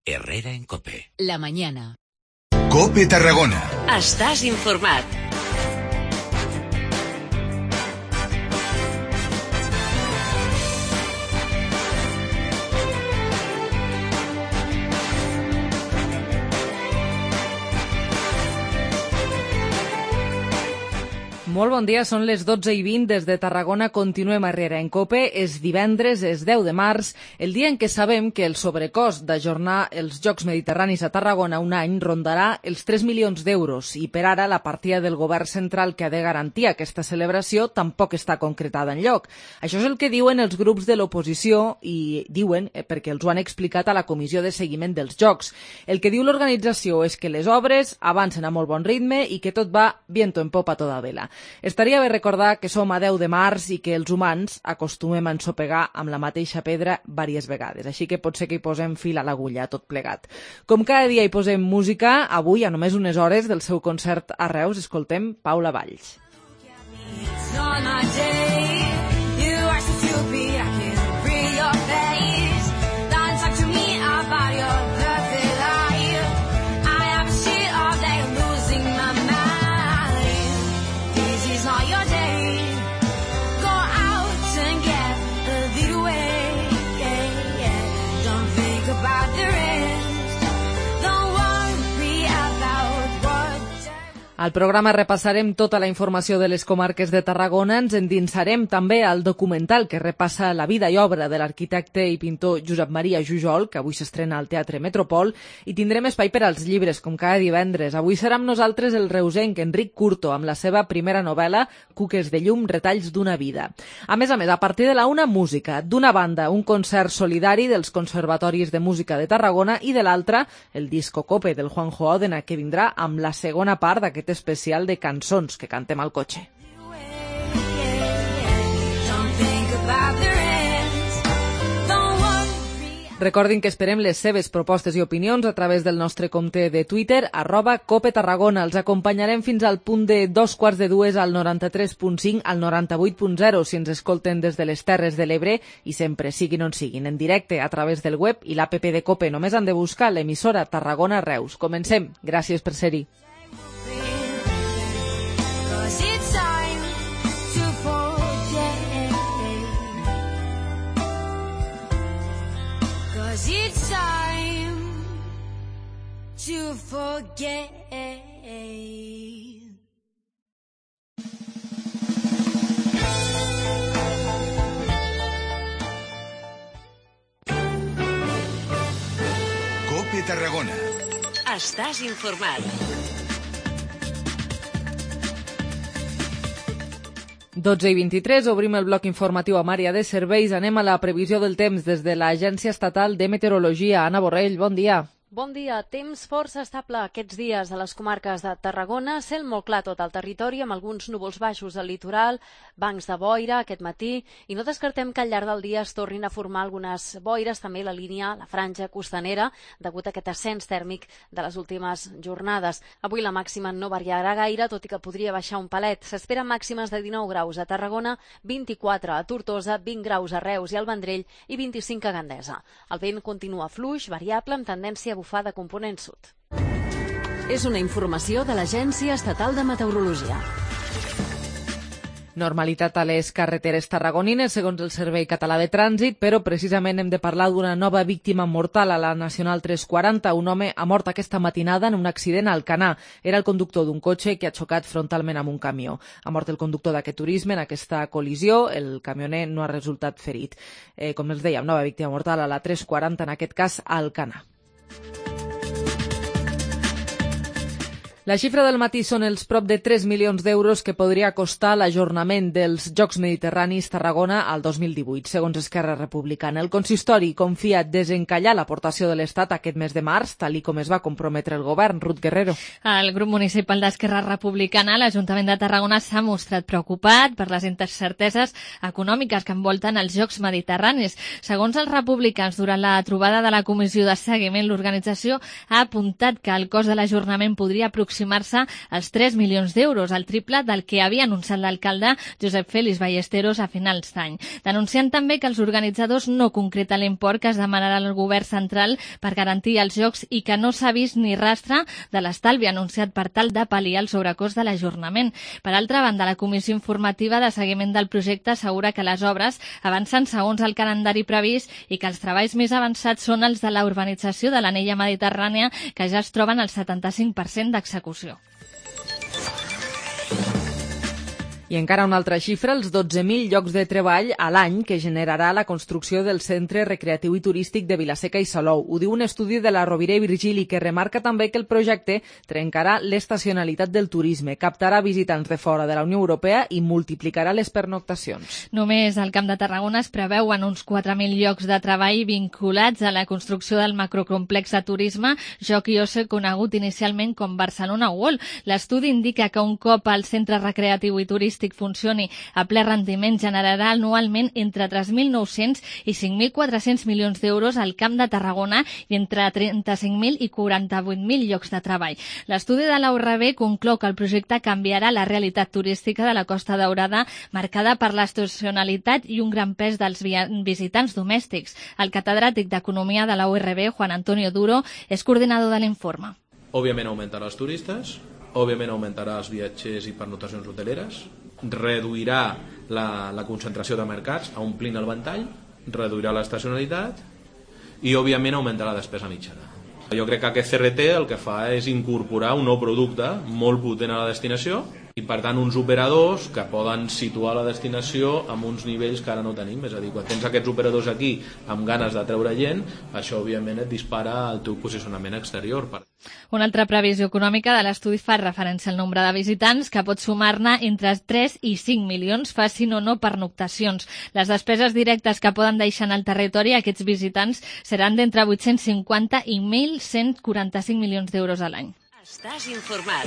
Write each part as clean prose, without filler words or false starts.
Herrera en COPE. La mañana. COPE Tarragona. Estàs informat. Molt bon dia, són les 12:20 des de Tarragona, continuem a Herrera en COPE. És divendres, és 10 de març, el dia en què sabem que el sobrecost d'ajornar els Jocs Mediterranis a Tarragona un any rondarà els 3 milions d'euros i per ara la partida del govern central que ha de garantir aquesta celebració tampoc està concretada enlloc. Això és el que diuen els grups de l'oposició i diuen perquè els ho han explicat a la Comissió de Seguiment dels Jocs. El que diu l'organització és que les obres avancen a molt bon ritme i que tot va viento en popa a toda vela. Estaria bé recordar que som a 10 de març i que els humans acostumem a ensopegar amb la mateixa pedra diverses vegades, així que pot ser que hi posem fil a l'agulla tot plegat. Com cada dia hi posem música, avui a només unes hores del seu concert a Reus escoltem Paula Valls. Al programa repassarem tota la informació de les comarques de Tarragona, ens endinsarem també al documental que repassa la vida i obra de l'arquitecte i pintor Josep Maria Jujol, que avui s'estrena al Teatre Metropol, i tindrem espai per als llibres, com cada divendres. Avui serà amb nosaltres el reusenc Enric Curto, amb la seva primera novel·la, Cuques de llum, retalls d'una vida. A més, a partir de la una, música. D'una banda, un concert solidari dels Conservatoris de Música de Tarragona i de l'altra, el disco Cope del Juanjo Òdena, que vindrà amb la segona part d'aquest especial de cançons que cantem al cotxe. Recordin que esperem les seves propostes i opinions a través del nostre compte de Twitter, @CopeTarragona. Els acompanyarem fins al punt de 2:45 al 93.5 al 98.0 si ens escolten des de les Terres de l'Ebre i sempre siguin on siguin, en directe a través del web i l'app de Cope. Només han de buscar l'emissora Tarragona Reus. Comencem. Gràcies per ser-hi. It's time to forget. COPE Tarragona. Estàs informat. Dotze i 23, obrim el bloc informatiu amb àrea de serveis. Anem a la previsió del temps des de l'Agència Estatal de Meteorologia. Anna Borrell, bon dia. Bon dia. Temps força estable aquests dies a les comarques de Tarragona. Cel molt clar tot el territori, amb alguns núvols baixos al litoral, bancs de boira aquest matí, i no descartem que al llarg del dia es tornin a formar algunes boires, també la línia, la franja costanera, degut a aquest ascens tèrmic de les últimes jornades. Avui la màxima no variarà gaire, tot i que podria baixar un palet. S'esperen màximes de 19 graus a Tarragona, 24 a Tortosa, 20 graus a Reus i al Vendrell i 25 a Gandesa. El vent continua fluix, variable, amb tendència a bufar de component sud. És una informació de l'Agència Estatal de Meteorologia. Normalitat a les carreteres tarragonines, segons el Servei Català de Trànsit, però precisament hem de parlar d'una nova víctima mortal a la Nacional 340. Un home ha mort aquesta matinada en un accident a Alcanar. Era el conductor d'un cotxe que ha xocat frontalment amb un camió. Ha mort el conductor d'aquest turisme en aquesta col·lisió. El camioner no ha resultat ferit. Com els dèiem, nova víctima mortal a la 340, en aquest cas a Alcanar. La xifra del matí són els prop de 3 milions d'euros que podria costar l'ajornament dels Jocs Mediterranis Tarragona al 2018, segons Esquerra Republicana. El consistori confia desencallar l'aportació de l'Estat aquest mes de març, tal com es va comprometre el govern. Ruth Guerrero. El grup municipal d'Esquerra Republicana, l'Ajuntament de Tarragona, s'ha mostrat preocupat per les incerteses econòmiques que envolten els Jocs Mediterranis. Segons els republicans, durant la trobada de la Comissió de Seguiment, l'organització ha apuntat que el cost de l'ajornament podria aproximar aproximar-se als 3 milions d'euros, el triple del que havia anunciat l'alcalde Josep Félix Ballesteros a finals d'any. Denunciant també que els organitzadors no concreten l'import que es demanarà al govern central per garantir els jocs i que no s'ha vist ni rastre de l'estalvi anunciat per tal de pal·liar el sobrecost de l'ajornament. Per altra banda, la Comissió Informativa de Seguiment del Projecte assegura que les obres avancen segons el calendari previst i que els treballs més avançats són els de la urbanització de l'anella mediterrània, que ja es troben al 75% d'execució. I encara una altra xifra, els 12.000 llocs de treball a l'any que generarà la construcció del Centre Recreatiu i Turístic de Vilaseca i Salou. Ho diu un estudi de la Rovira i Virgili, que remarca també que el projecte trencarà l'estacionalitat del turisme, captarà visitants de fora de la Unió Europea i multiplicarà les pernoctacions. Només al Camp de Tarragona es preveuen uns 4.000 llocs de treball vinculats a la construcció del macrocomplex de turisme Joc i Oci, conegut inicialment com Barcelona World. L'estudi indica que un cop el Centre Recreatiu i Turístic funcioni a ple rendiment generarà anualment entre 3.900 i 5.400 milions d'euros al Camp de Tarragona i entre 35.000 i 48.000 llocs de treball. L'estudi de la URB conclou que el projecte canviarà la realitat turística de la Costa Daurada, marcada per l'estacionalitat i un gran pes dels visitants domèstics. El catedràtic d'Economia de la URB, Juan Antonio Duro, és coordinador de l'informe. Òbviament augmentarà els turistes, òbviament augmentarà els viatgers i pernotacions hoteleres, reduirà la concentració de mercats, omplint el ventall, reduirà l'estacionalitat i òbviament augmentarà la despesa mitjana. Jo crec que aquest CRT el que fa és incorporar un nou producte molt potent a la destinació i per tant uns operadors que poden situar la destinació amb uns nivells que ara no tenim. És a dir, quan tens aquests operadors aquí amb ganes de treure gent, això òbviament et dispara el teu posicionament exterior. Una altra previsió econòmica de l'estudi fa referència al nombre de visitants, que pot sumar-ne entre 3 i 5 milions, facin o no pernoctacions. Les despeses directes que poden deixar en el territori aquests visitants seran d'entre 850 i 1.145 milions d'euros a l'any. Estàs informat.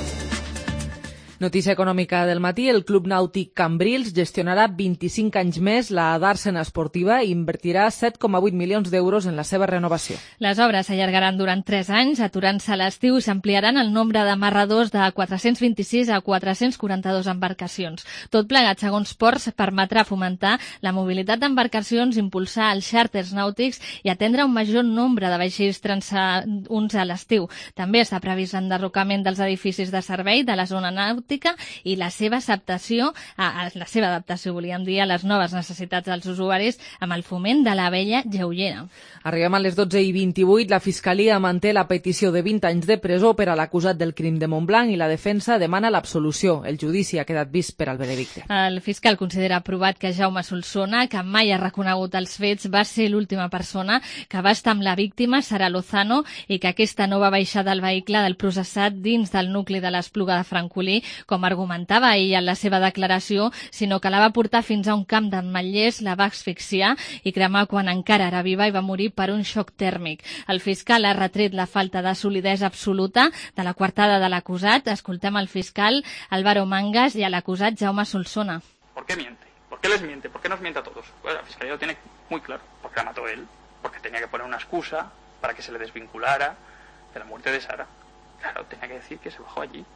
Notícia econòmica del matí. El Club Nàutic Cambrils gestionarà 25 anys més la Dàrsena Esportiva i invertirà 7,8 milions d'euros en la seva renovació. Les obres s'allargaran durant 3 anys, aturant-se a l'estiu, i s'ampliaran el nombre d'amarradors de 426 a 442 embarcacions. Tot plegat, segons Ports, permetrà fomentar la mobilitat d'embarcacions, impulsar els xàrters nàutics i atendre un major nombre de vaixells transaünts a l'estiu. També està previst l'enderrocament dels edificis de servei de la zona nàutica i la seva adaptació, volíem dir, a les noves necessitats dels usuaris amb el foment de la vella lleugera. Arribem a les 12:28. La Fiscalia manté la petició de 20 anys de presó per a l'acusat del crim de Montblanc i la defensa demana l'absolució. El judici ha quedat vist per al veredicte. El fiscal considera aprovat que Jaume Solsona, que mai ha reconegut els fets, va ser l'última persona que va estar amb la víctima, Sara Lozano, i que aquesta no va baixar del vehicle del processat dins del nucli de l'Espluga de Francolí, com argumentava ell en la seva declaració, sinó que la va portar fins a un camp d'ametllers, la va asfixiar i cremar quan encara era viva i va morir per un xoc tèrmic. El fiscal ha retret la falta de solidesa absoluta de la coartada de l'acusat. Escoltem al fiscal Álvaro Mangas i a l'acusat Jaume Solsona. ¿Por qué miente? ¿Por qué les miente? ¿Por qué nos miente a todos? Pues la Fiscalía lo tiene muy claro. Porque la mató él, porque tenía que poner una excusa para que se le desvinculara de la muerte de Sara. Claro, tenía que decir que se bajó allí.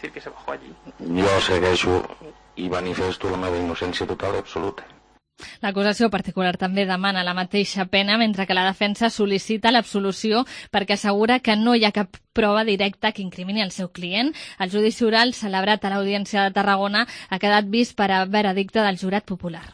Jo segueixo i manifesto la meva innocència total i absoluta. L'acusació particular també demana la mateixa pena, mentre que la defensa sol·licita l'absolució perquè assegura que no hi ha cap prova directa que incrimini el seu client. El judici oral, celebrat a l'Audiència de Tarragona, ha quedat vist per a veredicte del jurat popular.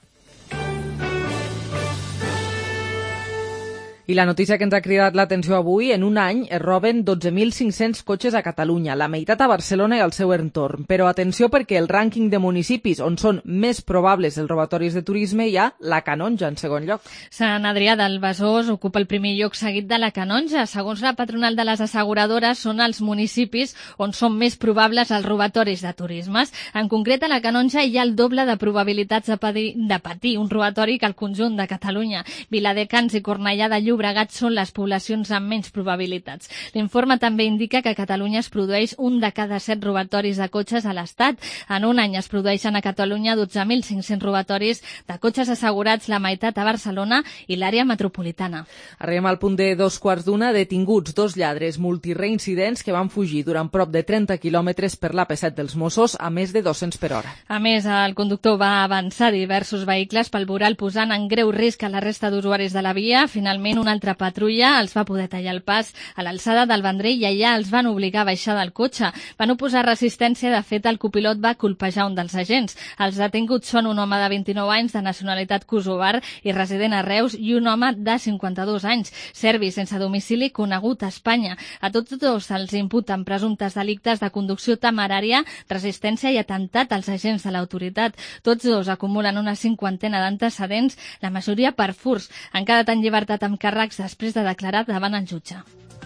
I la notícia que ens ha cridat l'atenció avui: en un any es roben 12.500 cotxes a Catalunya, la meitat a Barcelona i al seu entorn. Però atenció, perquè el rànquing de municipis on són més probables els robatoris de turisme hi ha la Canonja en segon lloc. Sant Adrià del Besòs ocupa el primer lloc, seguit de la Canonja. Segons la patronal de les asseguradores, són els municipis on són més probables els robatoris de turismes. En concret, a la Canonja hi ha el doble de probabilitats de patir un robatori que al conjunt de Catalunya. Viladecans i Cornellà de Llobregat Llobregat són les poblacions amb menys probabilitats. L'informe també indica que a Catalunya es produeix 1 de cada 7 robatoris de cotxes a l'Estat. En un any es produeixen a Catalunya 12.500 robatoris de cotxes assegurats, la meitat a Barcelona i l'àrea metropolitana. Arribem al punt de 2:15, detinguts 2 lladres multireincidents que van fugir durant prop de 30 quilòmetres per l'AP7 dels Mossos a més de 200 per hora. A més, el conductor va avançar diversos vehicles pel voral posant en greu risc a la resta d'usuaris de la via. Finalment, una altra patrulla els va poder tallar el pas a l'alçada del Vendrell i allà els van obligar a baixar del cotxe. Van oposar resistència, de fet el copilot va colpejar un dels agents. Els detinguts són un home de 29 anys de nacionalitat kosovar i resident a Reus i un home de 52 anys, serbi sense domicili conegut a Espanya. A tots dos se'ls imputen presumptes delictes de conducció temerària, resistència i atemptat als agents de l'autoritat. Tots dos acumulen una 50ena d'antecedents, la majoria per furts. Han quedat en llibertat amb càrrecs després de declarar davant el jutge.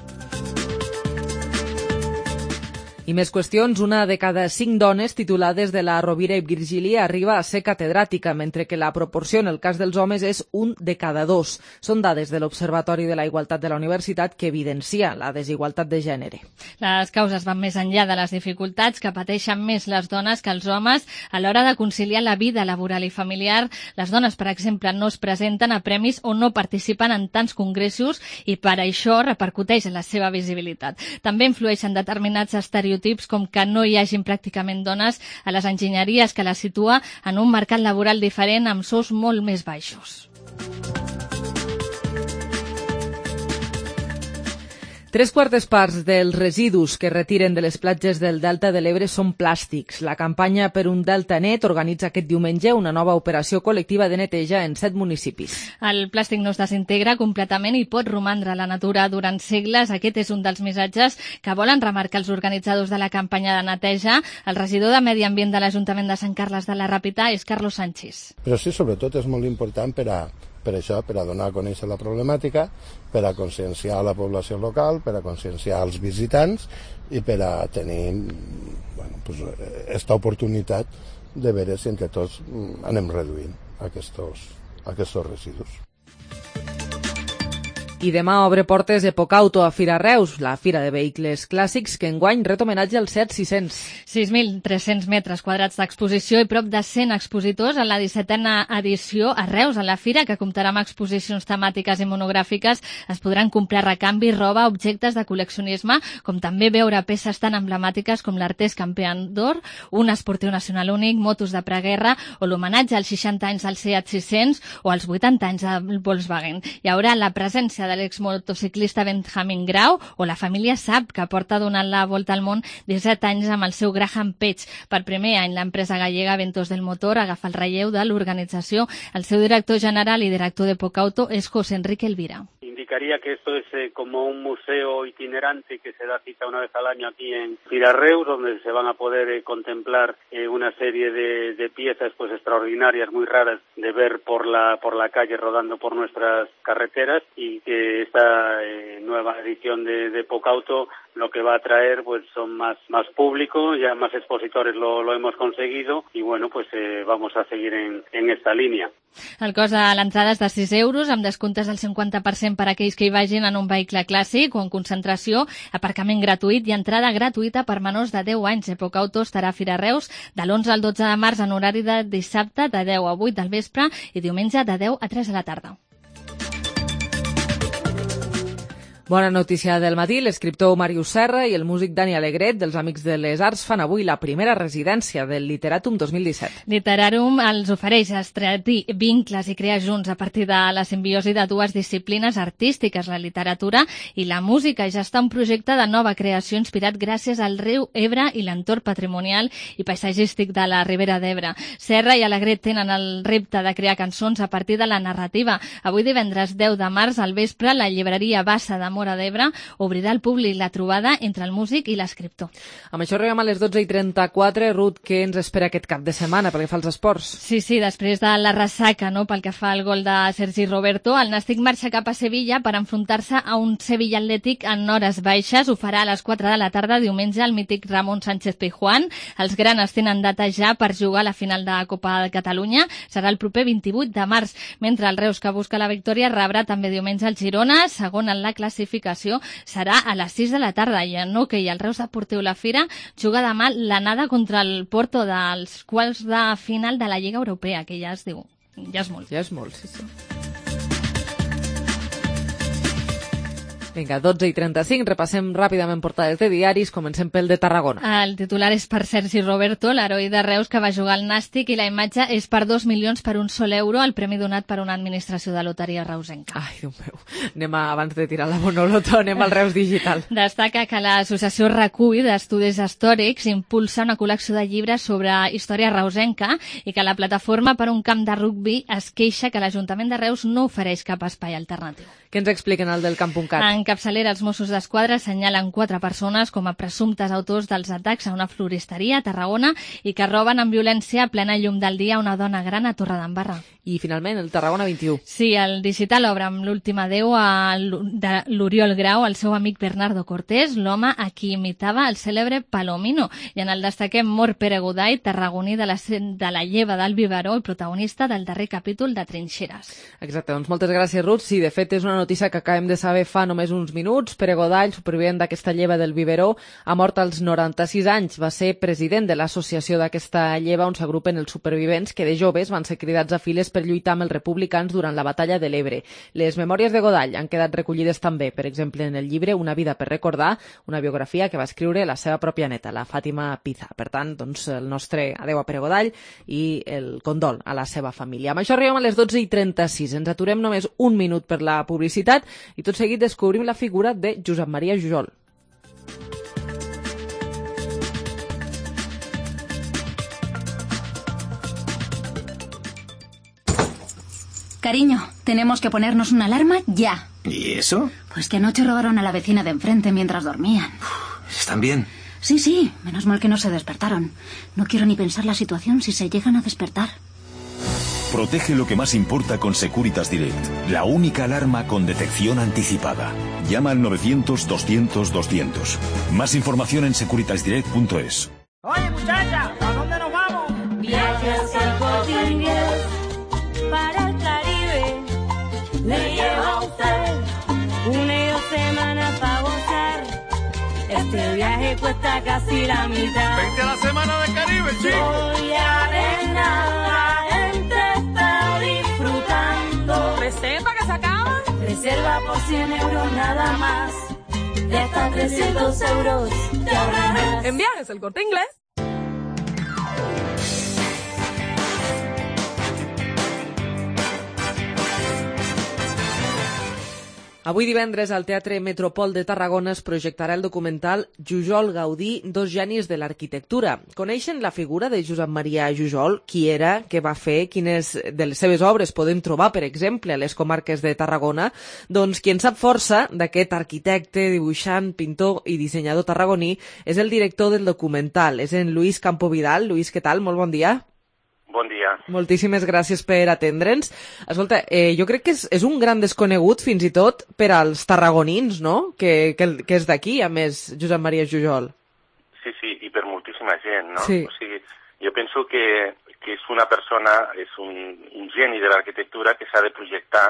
I més qüestions, una de cada 5 dones titulades de la Rovira i Virgili arriba a ser catedràtica, mentre que la proporció en el cas dels homes és 1 de cada 2. Són dades de l'Observatori de la Igualtat de la Universitat que evidencia la desigualtat de gènere. Les causes van més enllà de les dificultats que pateixen més les dones que els homes a l'hora de conciliar la vida laboral i familiar. Les dones, per exemple, no es presenten a premis o no participen en tants congressos i per això repercuteix en la seva visibilitat. També influeixen determinats estereotips com que no hi hagin pràcticament dones a les enginyeries, que la situa en un mercat laboral diferent amb sous molt més baixos. 3/4 parts dels residus que retiren de les platges del Delta de l'Ebre són plàstics. La campanya per un Delta net organitza aquest diumenge una nova operació col·lectiva de neteja en 7 municipis. El plàstic no es desintegra completament i pot romandre a la natura durant segles. Aquest és un dels missatges que volen remarcar els organitzadors de la campanya de neteja. El regidor de Medi Ambient de l'Ajuntament de Sant Carles de la Ràpita és Carlos Sánchez. Però sí, sobretot és molt important per això, per a donar a conèixer la problemàtica, per a conscienciar la població local, per a conscienciar els visitants i per a tenir aquesta oportunitat de veure si entre tots anem reduint aquests residus. I demà obre portes Epocauto a Fira Reus, la fira de vehicles clàssics que enguany ret homenatge al Seat 600. 6.300 metres quadrats d'exposició i prop de 100 expositors en la 17a edició a Reus. A la fira, que comptarà amb exposicions temàtiques i monogràfiques, es podran comprar recanvi, roba, objectes de col·leccionisme, com també veure peces tan emblemàtiques com l'Artés Campeón d'Or, un esportiu nacional únic, motos de preguerra o l'homenatge als 60 anys al Seat 600 o als 80 anys al Volkswagen. Hi haurà la presència de l'exmotociclista Benjamin Grau o la família Saab, que porta donant la volta al món 17 anys amb el seu Graham Page. Per primer any, l'empresa gallega Ventos del Motor agafa el relleu de l'organització. El seu director general i director de Epocauto és José Enrique Elvira. Indicaría que esto es como un museo itinerante que se da cita una vez al año aquí en Fira Reus, donde se van a poder contemplar una serie de piezas pues extraordinarias, muy raras de ver por la calle rodando por nuestras carreteras, y que esta nueva edición de Epocauto lo que va a traer pues son más público, ya más expositores lo hemos conseguido, y bueno, pues vamos a seguir en esta línea. El cost de l'entrada és de 6 euros, amb descomptes del 50% per a aquells que hi vagin en un vehicle clàssic o en concentració, aparcament gratuït i entrada gratuïta per menors de 10 anys. Epocauto estarà a Fira Reus de l'11 al 12 de març en horari de dissabte de 10 a 8 del vespre i diumenge de 10 a 3 de la tarda. Bona notícia del matí, l'escriptor Màrius Serra i el músic Dani Alegret dels Amics de les Arts fan avui la primera residència del Literatum 2017. Literatum els ofereix estretir vincles i crear junts a partir de la simbiosi de dues disciplines artístiques, la literatura i la música, i ja està un projecte de nova creació inspirat gràcies al riu Ebre i l'entorn patrimonial i paisatgístic de la Ribera d'Ebre. Serra i Alegret tenen el repte de crear cançons a partir de la narrativa. Avui divendres 10 de març al vespre la llibreria Bassa de Móra d'Ebre, obrirà al públic la trobada entre el músic i l'escriptor. Amb això arribem a les 12:34. Ruth, què ens espera aquest cap de setmana pel que fa als esports? Sí, després de la ressaca, no, pel que fa al gol de Sergi Roberto, el Nàstic marxa cap a Sevilla per enfrontar-se a un Sevilla Atlètic en hores baixes. Ho farà a les 4 de la tarda diumenge al mític Ramon Sánchez Pizjuán. Els granes tenen data ja per jugar a la final de Copa de Catalunya. Serà el proper 28 de març, mentre el Reus, que busca la victòria, rebrà també diumenge el Girona. Segon en la classificació, serà a les 6 de la tarda. I en hoquei, el Reus Deportiu La Fira juga demà l'anada contra el Porto dels quarts de final de la Lliga Europea, que ja es diu, ja és molt. Ja és molt, sí. Vinga, 12:35, repassem ràpidament portades de diaris, comencem pel de Tarragona. El titular és per Sergi Roberto, l'heroi de Reus que va jugar al Nàstic, i la imatge és per 2 milions per un sol euro, el premi donat per una administració de loteria reusenca. Ai, Déu meu, abans de tirar la bonoloto, anem al Reus Digital. Destaca que l'associació Recull d'Estudis Històrics impulsa una col·lecció de llibres sobre història reusenca i que la plataforma per un camp de rugbi es queixa que l'Ajuntament de Reus no ofereix cap espai alternatiu. Què ens expliquen al del Camp.cat? En capçalera, els Mossos d'Esquadra assenyalen 4 persones com a presumptes autors dels atacs a una floristeria a Tarragona i que roben amb violència a plena llum del dia una dona gran a Torredembarra. I finalment, el Tarragona 21. Sí, el Digital obre amb l'últim adeu de l'Oriol Grau, el seu amic Bernardo Cortés, l'home a qui imitava el cèlebre Palomino. I en el destaquem mort Pere Goday, tarragoní de la lleva del biberó i protagonista del darrer capítol de Trinxeres. Exacte, doncs moltes gràcies, Ruth. Sí, de fet, és una notícia que acabem de saber fa només uns minuts. Pere Goday, supervivent d'aquesta lleva del biberó, ha mort als 96 anys. Va ser president de l'associació d'aquesta lleva on s'agrupen els supervivents que de joves van ser cridats a files per lluitar amb els republicans durant la batalla de l'Ebre. Les memòries de Goday han quedat recollides també, per exemple, en el llibre Una vida per recordar, una biografia que va escriure la seva pròpia neta, la Fàtima Piza. Per tant, doncs, el nostre adeu a Pere Goday i el condol a la seva família. Amb això arribem a les 12:36. Ens aturem només un minut per la publicitat i tot seguit descobrim la figura de Josep Maria Jujol. Cariño, tenemos que ponernos una alarma ya. ¿Y eso? Pues que anoche robaron a la vecina de enfrente mientras dormían. ¿Están bien? Sí, menos mal que no se despertaron. No quiero ni pensar la situación si se llegan a despertar. Protege lo que más importa con Securitas Direct, la única alarma con detección anticipada. Llama al 900-200-200. Más información en securitasdirect.es. Oye, muchacha, ¿a dónde nos vamos? Viajes El Corte Inglés para el Caribe. Le lleva a usted una y 2 semanas para gozar. Este viaje cuesta casi la mitad. Vente a la semana del Caribe, chico. Voy a ver nada, la gente está disfrutando. ¿Reserva que se acaban? Reserva por 100 euros nada más. De hasta 300 euros te ahorrarás. En Viajes El Corte Inglés. Avui divendres al Teatre Metropol de Tarragona es projectarà el documental Jujol Gaudí, dos genis de l'arquitectura. Coneixen la figura de Josep Maria Jujol? Qui era? Què va fer? Quines de les seves obres podem trobar, per exemple, a les comarques de Tarragona? Doncs qui en sap força d'aquest arquitecte, dibuixant, pintor i dissenyador tarragoní és el director del documental, és en Lluís Campovidal. Lluís, què tal? Molt bon dia. Bon dia. Moltíssimes gràcies per atendre'ns. Escolta, jo crec que és un gran desconegut fins i tot per als tarragonins, no? Que és d'aquí, a més, Josep Maria Jujol. Sí, i per moltíssima gent, no? Sí. O sigui, jo penso que és una persona, és un geni de l'arquitectura que s'ha de projectar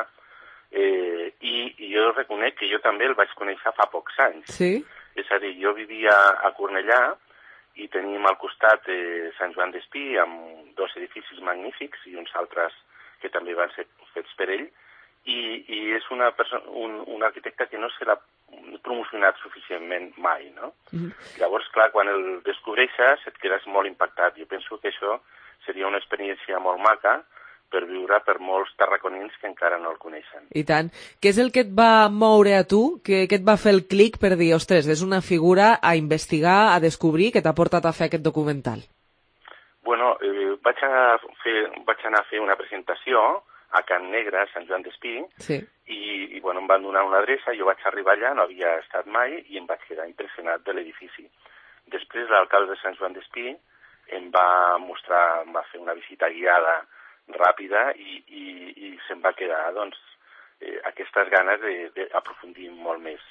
i jo reconec que jo també el vaig conèixer fa pocs anys. Sí? És a dir, jo vivia a Cornellà i tenim al costat Sant Joan d'Espí amb 2 edificis magnífics i uns altres que també van ser fets per ell i és un arquitecte que no se l'ha promocionat suficientment mai, no? Llavors, clar, quan el descobreixes et quedes molt impactat. Jo penso que això seria una experiència molt maca per viure per molts tarraconins que encara no el coneixen. I tant. Què és el que et va moure a tu? Què et va fer el clic per dir, ostres, és una figura a investigar, a descobrir, que t'ha portat a fer aquest documental? Bueno, vaig anar a fer una presentació a Can Negre, a Sant Joan d'Espí, Sí. i bueno, em van donar una adreça, jo vaig arribar allà, no havia estat mai, i em vaig quedar impressionat de l'edifici. Després l'alcalde de Sant Joan d'Espí em va mostrar, em va fer una visita guiada ràpida i se'm va quedar, doncs, aquestes ganes d'aprofundir molt més.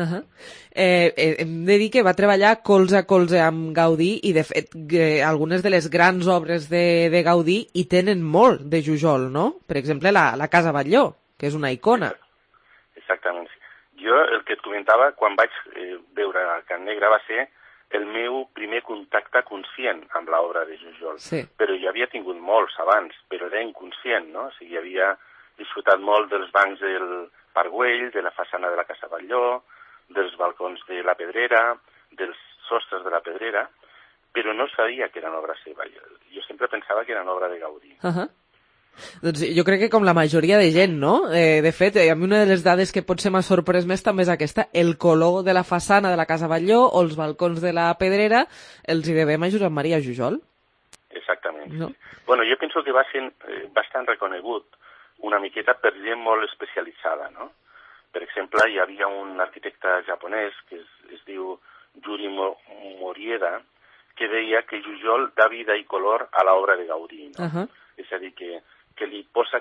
Hem de dir que va treballar colze a colze amb Gaudí i, de fet, algunes de les grans obres de Gaudí hi tenen molt de Jujol, no? Per exemple, la Casa Batlló, que és una icona. Exactament. Jo, el que et comentava, quan vaig veure Can Negre va ser el meu primer contacte conscient amb l'obra de Jujol. Sí. Però jo havia tingut molts abans, però era inconscient, no? O sigui, havia disfrutat molt dels bancs del Parc Güell, de la façana de la Casa Batlló, dels balcons de la Pedrera, dels sostres de la Pedrera, però no sabia que eren obra seva. Jo sempre pensava que eren obra de Gaudí. Doncs jo crec que com la majoria de gent, no? De fet, a mi una de les dades que potser m'ha sorprès més també és aquesta, el color de la façana de la Casa Batlló o els balcons de la Pedrera els hi devem a Josep Maria Jujol. Exactament. No? Bueno, jo penso que va ser bastant reconegut una miqueta per gent molt especialitzada, no? Per exemple, hi havia un arquitecte japonès que es diu Yuri Morieda, que deia que Jujol dà vida i color a l'obra de Gaudí, no? És a dir, que li posa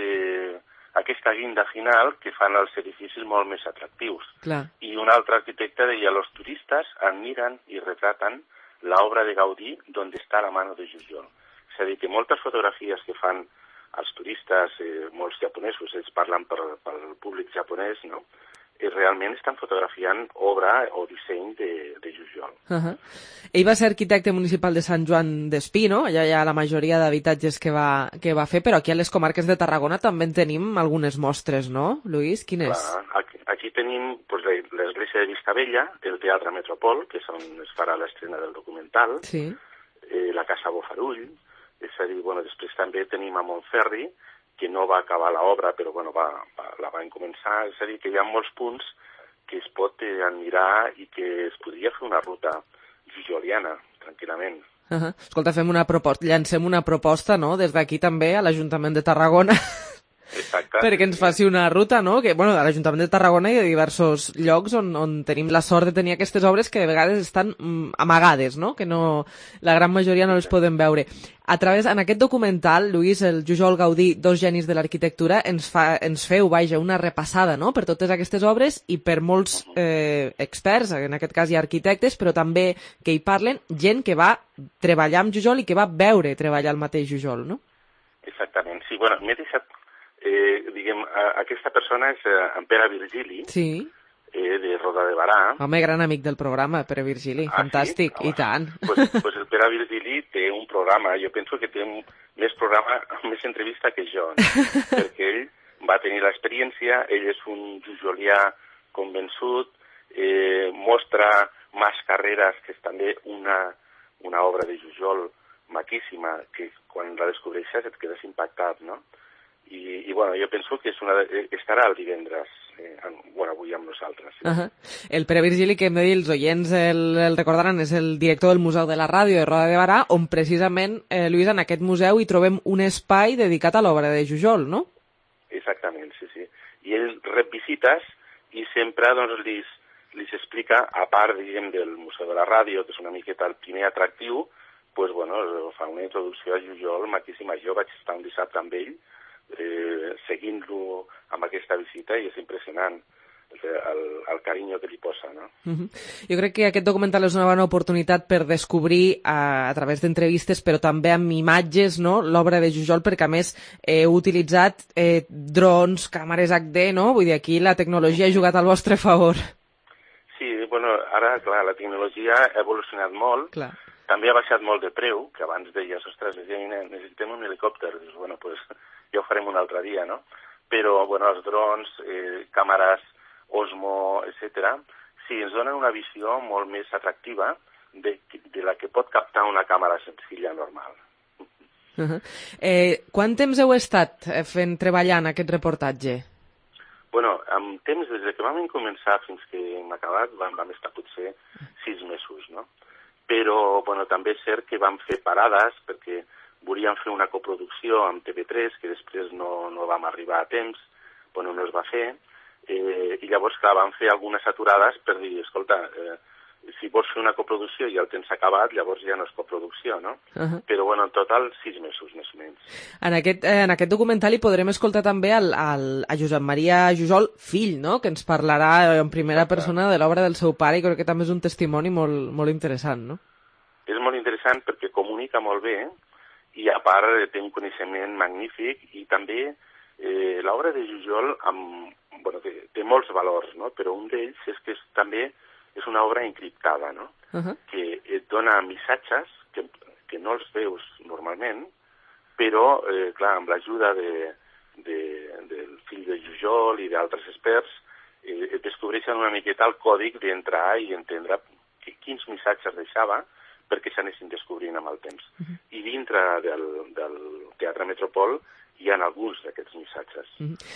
aquesta guinda final que fan els edificis molt més atractius. Clar. I un altre arquitecte deia, los turistas admiran y retratan la obra de Gaudí donde está la mano de Jujol. És a dir, que moltes fotografies que fan els turistes, molts japonesos, ells parlen pel públic japonès, no? I realment estan fotografiant obra o disseny de Jujol. Ell va ser arquitecte municipal de Sant Joan d'Espí, no? Allà hi ha la majoria d'habitatges que va fer, però aquí a les comarques de Tarragona també en tenim algunes mostres, no, Lluís? Quines? Aquí tenim pues, l'església de Vistabella, el Teatre Metropol, que és on es farà l'estrena del documental, sí. La Casa Bofarull, és a dir, bueno, després també tenim a Montferri, que no va acabar l'obra, però bueno, la van començar. És a dir, que hi ha molts punts que es pot admirar i que es podria fer una ruta jujoliana, tranquil·lament. Escolta, llancem una proposta, no?, des d'aquí també a l'Ajuntament de Tarragona. Exacte. Perquè ens faci una ruta, no? Que, bueno, a l'Ajuntament de Tarragona hi ha diversos llocs on tenim la sort de tenir aquestes obres que de vegades estan amagades, no? Que no, la gran majoria no les podem veure. En aquest documental, Lluís, el Jujol Gaudí, dos genis de l'arquitectura, ens feu, una repassada, no?, per totes aquestes obres i per molts experts, en aquest cas hi ha arquitectes, però també que hi parlen gent que va treballar amb Jujol i que va veure treballar el mateix Jujol, no? Exactament, sí. Bueno, m'he deixat aquesta persona és en Pere Virgili, sí. De Roda de Barà. Home, gran amic del programa, Pere Virgili, fantàstic, sí? I tant. Pues el Pere Virgili té un programa, jo penso que té més entrevista que jo, no? Perquè ell va tenir l'experiència, ell és un jujolià convençut, mostra Mas Carreras, que és també una obra de Jujol maquíssima, que quan la descobreixes et quedes impactat, no? I bueno, jo penso que estarà el divendres, avui amb nosaltres. Sí. El Pere Virgili, que hem de dir, els oients el recordaran, és el director del Museu de la Ràdio de Roda de Barà, on precisament, Lluís, en aquest museu hi trobem un espai dedicat a l'obra de Jujol, no? Exactament, sí. I ell rep visites i sempre doncs, li explica, a part, diguem, del Museu de la Ràdio, que és una miqueta el primer atractiu, doncs, bueno, fa una introducció a Jujol maquíssima. Jo vaig estar un dissabte amb ell, seguint-lo amb aquesta visita, i és impressionant el carinyo que li posa, no? Jo crec que aquest documental és una bona oportunitat per descobrir a través d'entrevistes, però també amb imatges, no?, l'obra de Jujol, perquè a més heu utilitzat drons, càmeres HD, no? Vull dir, aquí la tecnologia ha jugat al vostre favor. Sí, bueno, ara, clar, la tecnologia ha evolucionat molt. Clar. També ha baixat molt de preu, que abans deies, ostres, necessitem un helicòpter. Dius, bueno, pues ja ho farem un altre dia, no? Però, bueno, els drons, càmeres Osmo, etc., sí, ens donen una visió molt més atractiva de la que pot captar una càmera senzilla normal. Quant temps heu estat treballant aquest reportatge? Bueno, amb temps, des que vam començar fins que hem acabat, vam estar potser 6 mesos, no? Però, bueno, també és cert que vam fer parades perquè volíem fer una coproducció amb TV3, que després no vam arribar a temps, bueno, no es va fer, i llavors, clar, vam fer algunes aturades per dir, escolta, si vols fer una coproducció i el temps s'ha acabat, llavors ja no és coproducció, no? Però, bueno, en total, 6 mesos, més o menys. En aquest documental hi podrem escoltar també a Josep Maria Jujol, fill, no?, que ens parlarà en primera persona de l'obra del seu pare, i crec que també és un testimoni molt, molt interessant, no? És molt interessant perquè comunica molt bé i, a part, té un coneixement magnífic i també l'obra de Jujol té molts valors, no? Però un d'ells és que també és una obra encriptada, no? Que et dona missatges que no els veus normalment, però, clar, amb l'ajuda del fill de Jujol i d'altres experts, et descobreixen una miqueta el còdic d'entrar i entendre quins missatges deixava perquè s'anessin descobrint amb el temps. I dintre del Teatre Metropol hi ha alguns d'aquests missatges.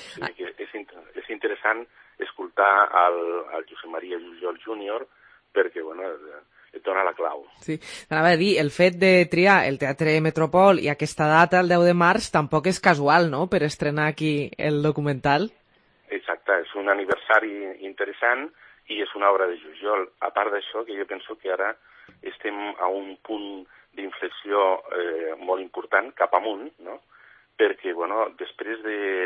És interessant escoltar el Josep Maria Jujol Júnior perquè, bueno, et dona la clau. Sí, anava a dir, el fet de triar el Teatre Metropol i aquesta data, el 10 de març, tampoc és casual, no?, per estrenar aquí el documental. Exacte, és un aniversari interessant i és una obra de Jujol. A part d'això, que jo penso que ara estem a un punt d'inflexió molt important cap amunt, no?, perquè, bueno, després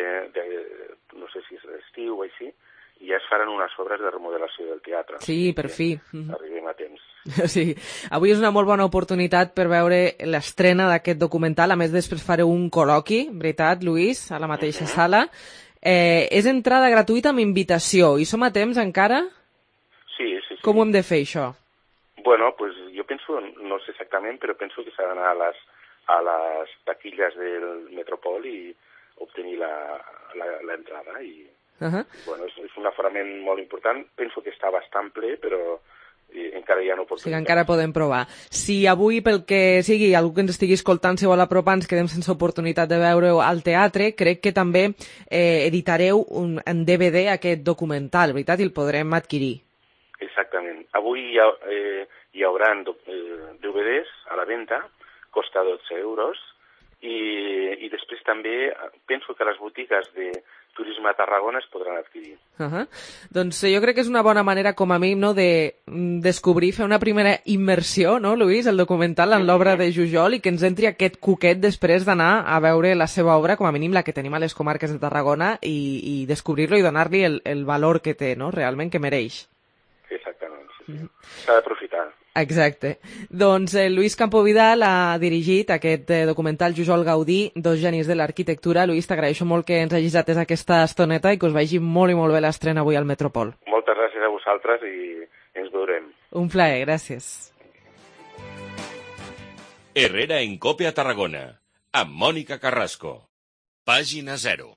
no sé si és l'estiu o així, ja es faran unes obres de remodelació del teatre. Sí, per fi. Arribem a temps. Sí, avui és una molt bona oportunitat per veure l'estrena d'aquest documental. A més, després fareu un col·loqui, veritat, Lluís, a la mateixa sala. És entrada gratuïta amb invitació. I som a temps encara? Sí. Com ho hem de fer, això? Bueno, pues jo penso, no sé exactament, però penso que s'ha d'anar a les taquilles del Metropol i obtenir l'entrada. I, bueno, és un aforament molt important. Penso que està bastant ple, però encara hi ha oportunitats. Sí, encara podem provar. Si avui, pel que sigui, algú que ens estigui escoltant, si vol apropar, ens quedem sense oportunitat de veure-ho al teatre, crec que també editareu en DVD aquest documental, veritat? I el podrem adquirir. Exactament. Avui hi haurà DVDs a la venda, costa 12 euros, i després també penso que les botigues de turisme a Tarragona es podran adquirir. Doncs jo crec que és una bona manera, com a mínim, no, de descobrir, fer una primera immersió, no, Lluís, el documental en l'obra de Jujol, i que ens entri aquest cuquet després d'anar a veure la seva obra, com a mínim la que tenim a les comarques de Tarragona, i descobrir-lo i donar-li el valor que té, no?, realment, que mereix. Exactament, sí. S'ha d'aprofitar. Exacte. Doncs Lluís Campovidal ha dirigit aquest documental Jujol Gaudí, dos genis de l'arquitectura. Lluís, t'agraeixo molt que ens hagis atès aquesta estoneta i que us vagi molt i molt bé l'estrena avui al Metropol. Moltes gràcies a vosaltres i ens veurem. Un plaer, gràcies. Herrera en COPE a Tarragona, amb Mònica Carrasco. Pàgina 0.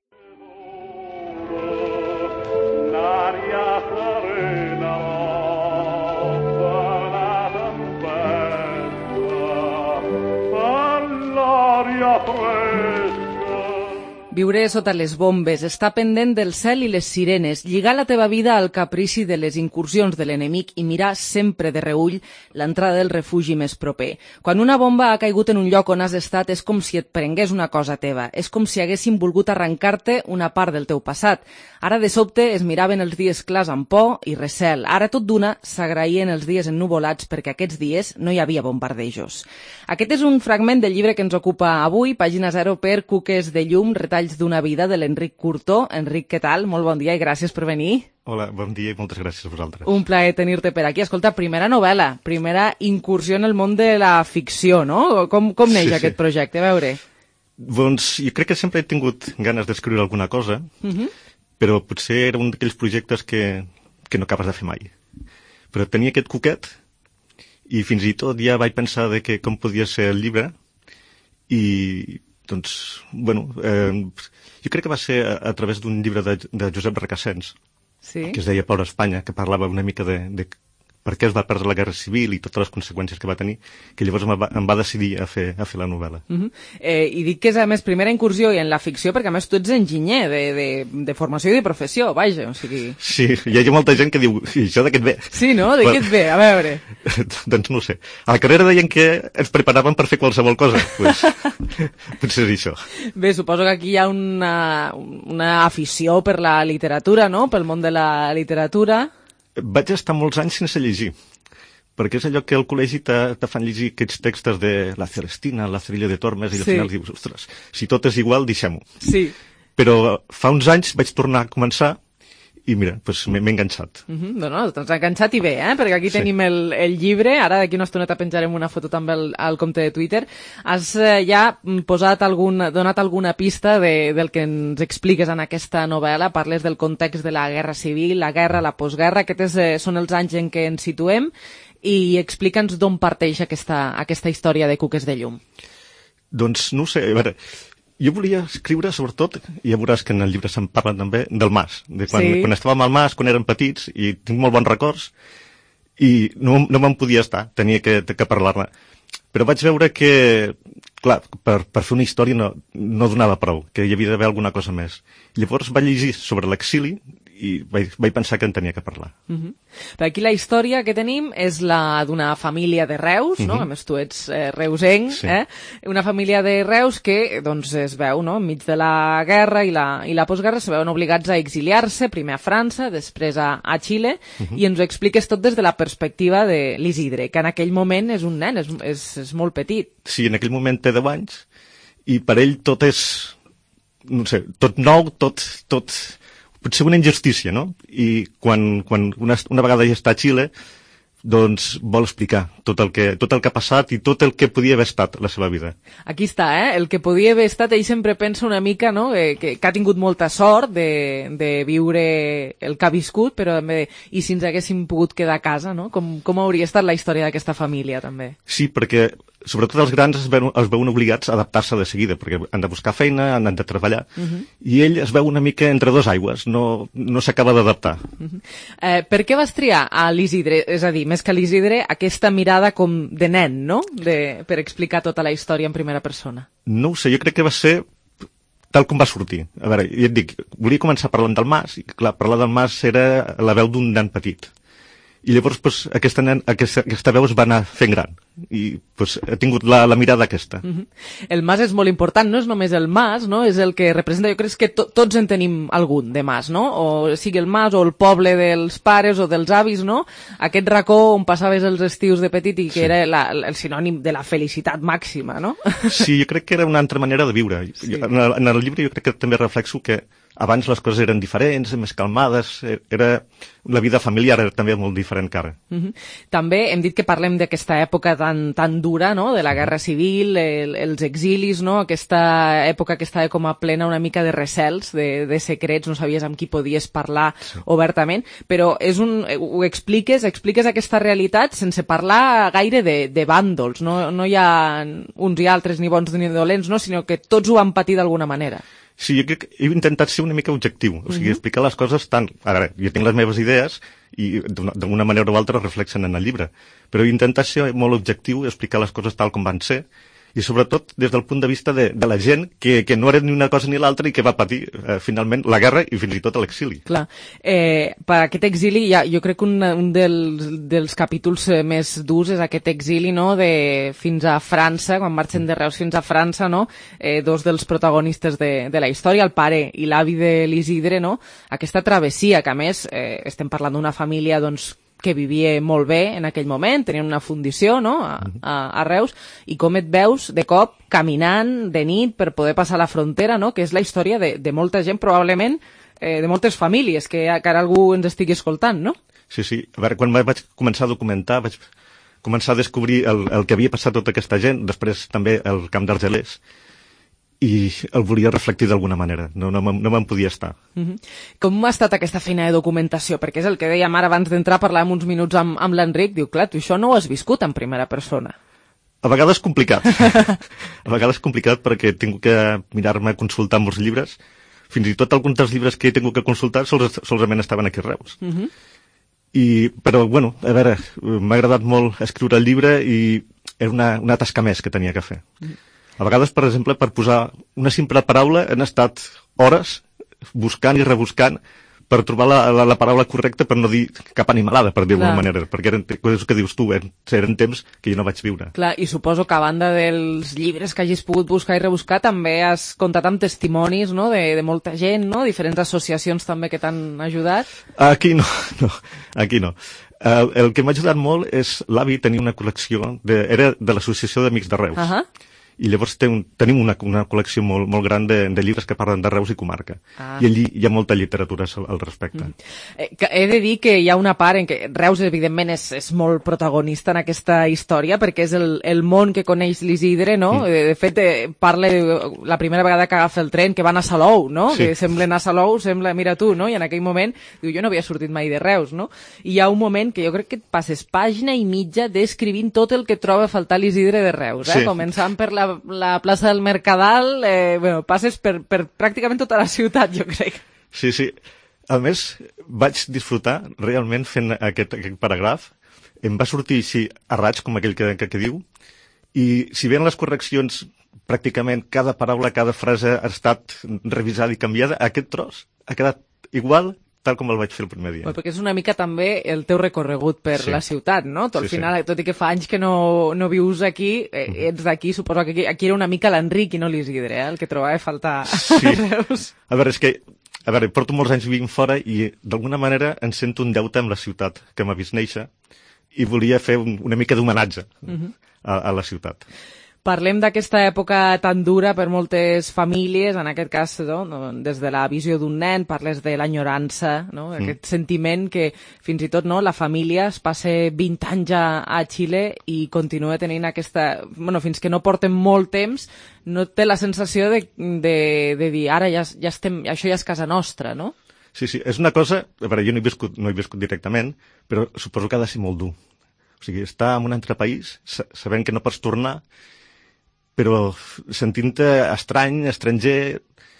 Viure sota les bombes, estar pendent del cel i les sirenes, lligar la teva vida al caprici de les incursions de l'enemic i mirar sempre de reüll l'entrada del refugi més proper. Quan una bomba ha caigut en un lloc on has estat és com si et prengués una cosa teva, és com si haguessin volgut arrencar-te una part del teu passat. Ara de sobte es miraven els dies clars amb por i recel. Ara tot d'una s'agraïen els dies ennuvolats perquè aquests dies no hi havia bombardejos. Aquest és un fragment del llibre que ens ocupa avui, pàgina 0 per Cuques de llum, retalls d'una vida, de l'Enric Curtó. Enric, què tal? Molt bon dia i gràcies per venir. Hola, bon dia i moltes gràcies a vosaltres. Un plaer tenir-te per aquí. Escolta, primera novel·la, primera incursió en el món de la ficció, no? Com neix aquest projecte? A veure. Doncs jo crec que sempre he tingut ganes d'escriure alguna cosa, però potser era un d'aquells projectes que no acabes de fer mai. Però tenia aquest cuquet i fins i tot ja vaig pensar de que com podia ser el llibre i doncs, bueno, jo crec que va ser a través d'un llibre de Josep Requesens, que es deia Plora Espanya, que parlava una mica de per què es va perdre la Guerra Civil i totes les conseqüències que va tenir, que llavors em va decidir a fer la novel·la. I dic que és, a més, primera incursió en la ficció, perquè, a més, tu ets enginyer de formació i de professió, vaja, o sigui... Sí, hi ha molta gent que diu, això de què et ve? Sí, no? De què et ve? A veure... Doncs no ho sé. A la carrera deien que ens preparaven per fer qualsevol cosa. Potser és això. Bé, suposo que aquí hi ha una afició per la literatura, no? Pel món de la literatura. Vaig estar molts anys sense llegir, perquè és allò que al col·legi te fan llegir aquests textos de la Celestina, la Cerilla de Tormes, i al final dius, ostres, si tot és igual, deixem-ho. Sí. Però fa uns anys vaig tornar a començar i mira, doncs m'he enganxat. No, doncs enganxat i bé, perquè aquí tenim el llibre, ara d'aquí una estoneta penjarem una foto també al compte de Twitter. Has ja donat alguna pista del que ens expliques en aquesta novel·la, parles del context de la Guerra Civil, la guerra, la postguerra, aquests són els anys en què ens situem, i explica'ns d'on parteix aquesta història de Cuques de llum. Doncs no ho sé, a veure... Jo volia escriure, sobretot, i ja veuràs que en el llibre se'n parla també, del mas. De quan estàvem al mas, quan érem petits, i tinc molt bons records, i no me'n podia estar, tenia que parlar-ne. Però vaig veure que, clar, per fer una història no donava prou, que hi havia d'haver alguna cosa més. Llavors vaig llegir sobre l'exili i vaig pensar que en tenia que parlar. Per aquí la història que tenim és la d'una família de Reus, no? A més tu ets reusenc, una família de Reus que doncs, es veu, no? Enmig de la guerra i la postguerra se veuen obligats a exiliar-se, primer a França, després a Xile, i ens ho expliques tot des de la perspectiva de l'Isidre, que en aquell moment és un nen, és molt petit. Sí, en aquell moment té 10 anys, i per ell tot és, no sé, tot nou, tot potser una injustícia, no? I quan una vegada ja està a Xile, doncs vol explicar tot el que ha passat i tot el que podia haver estat la seva vida. Aquí està, el que podia haver estat, ell sempre pensa una mica, no?, que ha tingut molta sort de viure el que ha viscut, però també, i si ens haguéssim pogut quedar a casa, no? Com hauria estat la història d'aquesta família, també? Sí, perquè sobretot els grans es veuen obligats a adaptar-se de seguida, perquè han de buscar feina, han de treballar, i ell es veu una mica entre dos aigües, no s'acaba d'adaptar. Per què vas triar a l'Isidre, és a dir, més que a l'Isidre, aquesta mirada com de nen, no?, per explicar tota la història en primera persona? No ho sé, jo crec que va ser tal com va sortir. A veure, ja et dic, volia començar parlant del mas, i clar, parlar del mas era la veu d'un nen petit. I llavors doncs, aquesta veu es va anar fent gran i doncs, ha tingut la mirada aquesta. El mas és molt important, no és només el mas, no? És el que representa, jo crec que tots en tenim algun de mas, no? O sigui el mas o el poble dels pares o dels avis, no? Aquest racó on passaves els estius de petit i que era el sinònim de la felicitat màxima, no? Sí, jo crec que era una altra manera de viure. Sí. En el llibre jo crec que també reflexo que abans les coses eren diferents, més calmades, la vida familiar era també molt diferent que ara. També hem dit que parlem d'aquesta època tan dura, no?, de la Guerra Civil, els exilis, no?, aquesta època que estava com a plena una mica de recels, de secrets, no sabies amb qui podies parlar obertament, però ho expliques aquesta realitat sense parlar gaire de bàndols, no hi ha uns i altres ni bons ni dolents, no?, sinó que tots ho han patit d'alguna manera. Sí, jo crec que he intentat ser una mica objectiu, o sigui, explicar les coses tant... Ara, jo tinc les meves idees i d'alguna manera o altra reflexen en el llibre, però he intentat ser molt objectiu i explicar les coses tal com van ser, i sobretot des del punt de vista de la gent que no era ni una cosa ni l'altra i que va patir finalment la guerra i fins i tot l'exili. Clar, per aquest exili jo crec que un dels capítols més durs és aquest exili, no?, fins a França, quan marxen de Reus fins a França, no?, dos dels protagonistes de la història, el pare i l'avi de l'Isidre, no?, aquesta travessia, que a més estem parlant d'una família, doncs, que vivia molt bé en aquell moment, tenien una fundició, no?, a Reus, i com et veus de cop caminant de nit per poder passar la frontera, no?, que és la història de molta gent, probablement de moltes famílies, que ara algú ens estigui escoltant, no? Sí. A veure, quan vaig començar a documentar, vaig començar a descobrir el que havia passat tota aquesta gent, després també el camp d'Argelers, i el volia reflectir d'alguna manera, no me'n podia estar. Com ha estat aquesta feina de documentació? Perquè és el que dèiem ara abans d'entrar, parlàvem uns minuts amb l'Enric, diu, clar, tu això no ho has viscut en primera persona. A vegades complicat. A vegades complicat perquè he tingut que mirar-me a consultar molts llibres. Fins i tot alguns dels llibres que he tingut que consultar solament estaven aquí a Reus. Però, bueno, a veure, m'ha agradat molt escriure el llibre i era una tasca més que tenia que fer. A vegades, per exemple, per posar una simple paraula han estat hores buscant i rebuscant per trobar la paraula correcta per no dir cap animalada, per dir-ho d'alguna manera, perquè eren coses que dius tu, eren temps que jo no vaig viure. Clar, i suposo que a banda dels llibres que hagis pogut buscar i rebuscar, també has comptat amb testimonis, no?, de molta gent, no?, diferents associacions també que t'han ajudat. Aquí no. El que m'ha ajudat molt és l'avi tenia una col·lecció, era de l'Associació d'Amics de Reus. I llavors tenim una col·lecció molt gran de llibres que parlen de Reus i comarca. I allí hi ha molta literatura al respecte. He de dir que hi ha una part en què Reus, evidentment, és molt protagonista en aquesta història, perquè és el món que coneix l'Isidre, no? De fet, parla la primera vegada que agafa el tren, que van a Salou, no? Que sembla anar a Salou, sembla, mira tu, no? I en aquell moment, diu, jo no havia sortit mai de Reus, no? I hi ha un moment que jo crec que et passes pàgina i mitja descrivint tot el que troba a faltar l'Isidre de Reus, començant per la plaça del Mercadal, passes per pràcticament tota la ciutat, jo crec. Sí. A més, vaig disfrutar realment fent aquest paràgraf. Em va sortir així a raig, com aquell que diu, i si bé en les correccions pràcticament cada paraula, cada frase ha estat revisada i canviada, aquest tros ha quedat igual tal com el vaig fer el primer dia. Perquè és una mica també el teu recorregut per la ciutat, no? Tu al final, tot i que fa anys que no vius aquí, ets d'aquí, suposo que aquí era una mica l'Enric i no l'Isidre, el que trobava a faltar a Reus. A veure, porto molts anys vivint fora i d'alguna manera em sento un deute amb la ciutat que m'ha vist néixer i volia fer una mica d'homenatge a la ciutat. Parlem d'aquesta època tan dura per moltes famílies, en aquest cas, des de la visió d'un nen, parles de l'enyorança, aquest sentiment que fins i tot la família es passa 20 anys a Xile i continua tenint aquesta... fins que no porten molt temps, no té la sensació de dir ara ja estem, això ja és casa nostra, no? Sí, és una cosa... A veure, jo no he viscut directament, però suposo que ha de ser molt dur. O sigui, estar en un altre país, sabent que no pots tornar, però sentint-te estrany, estranger,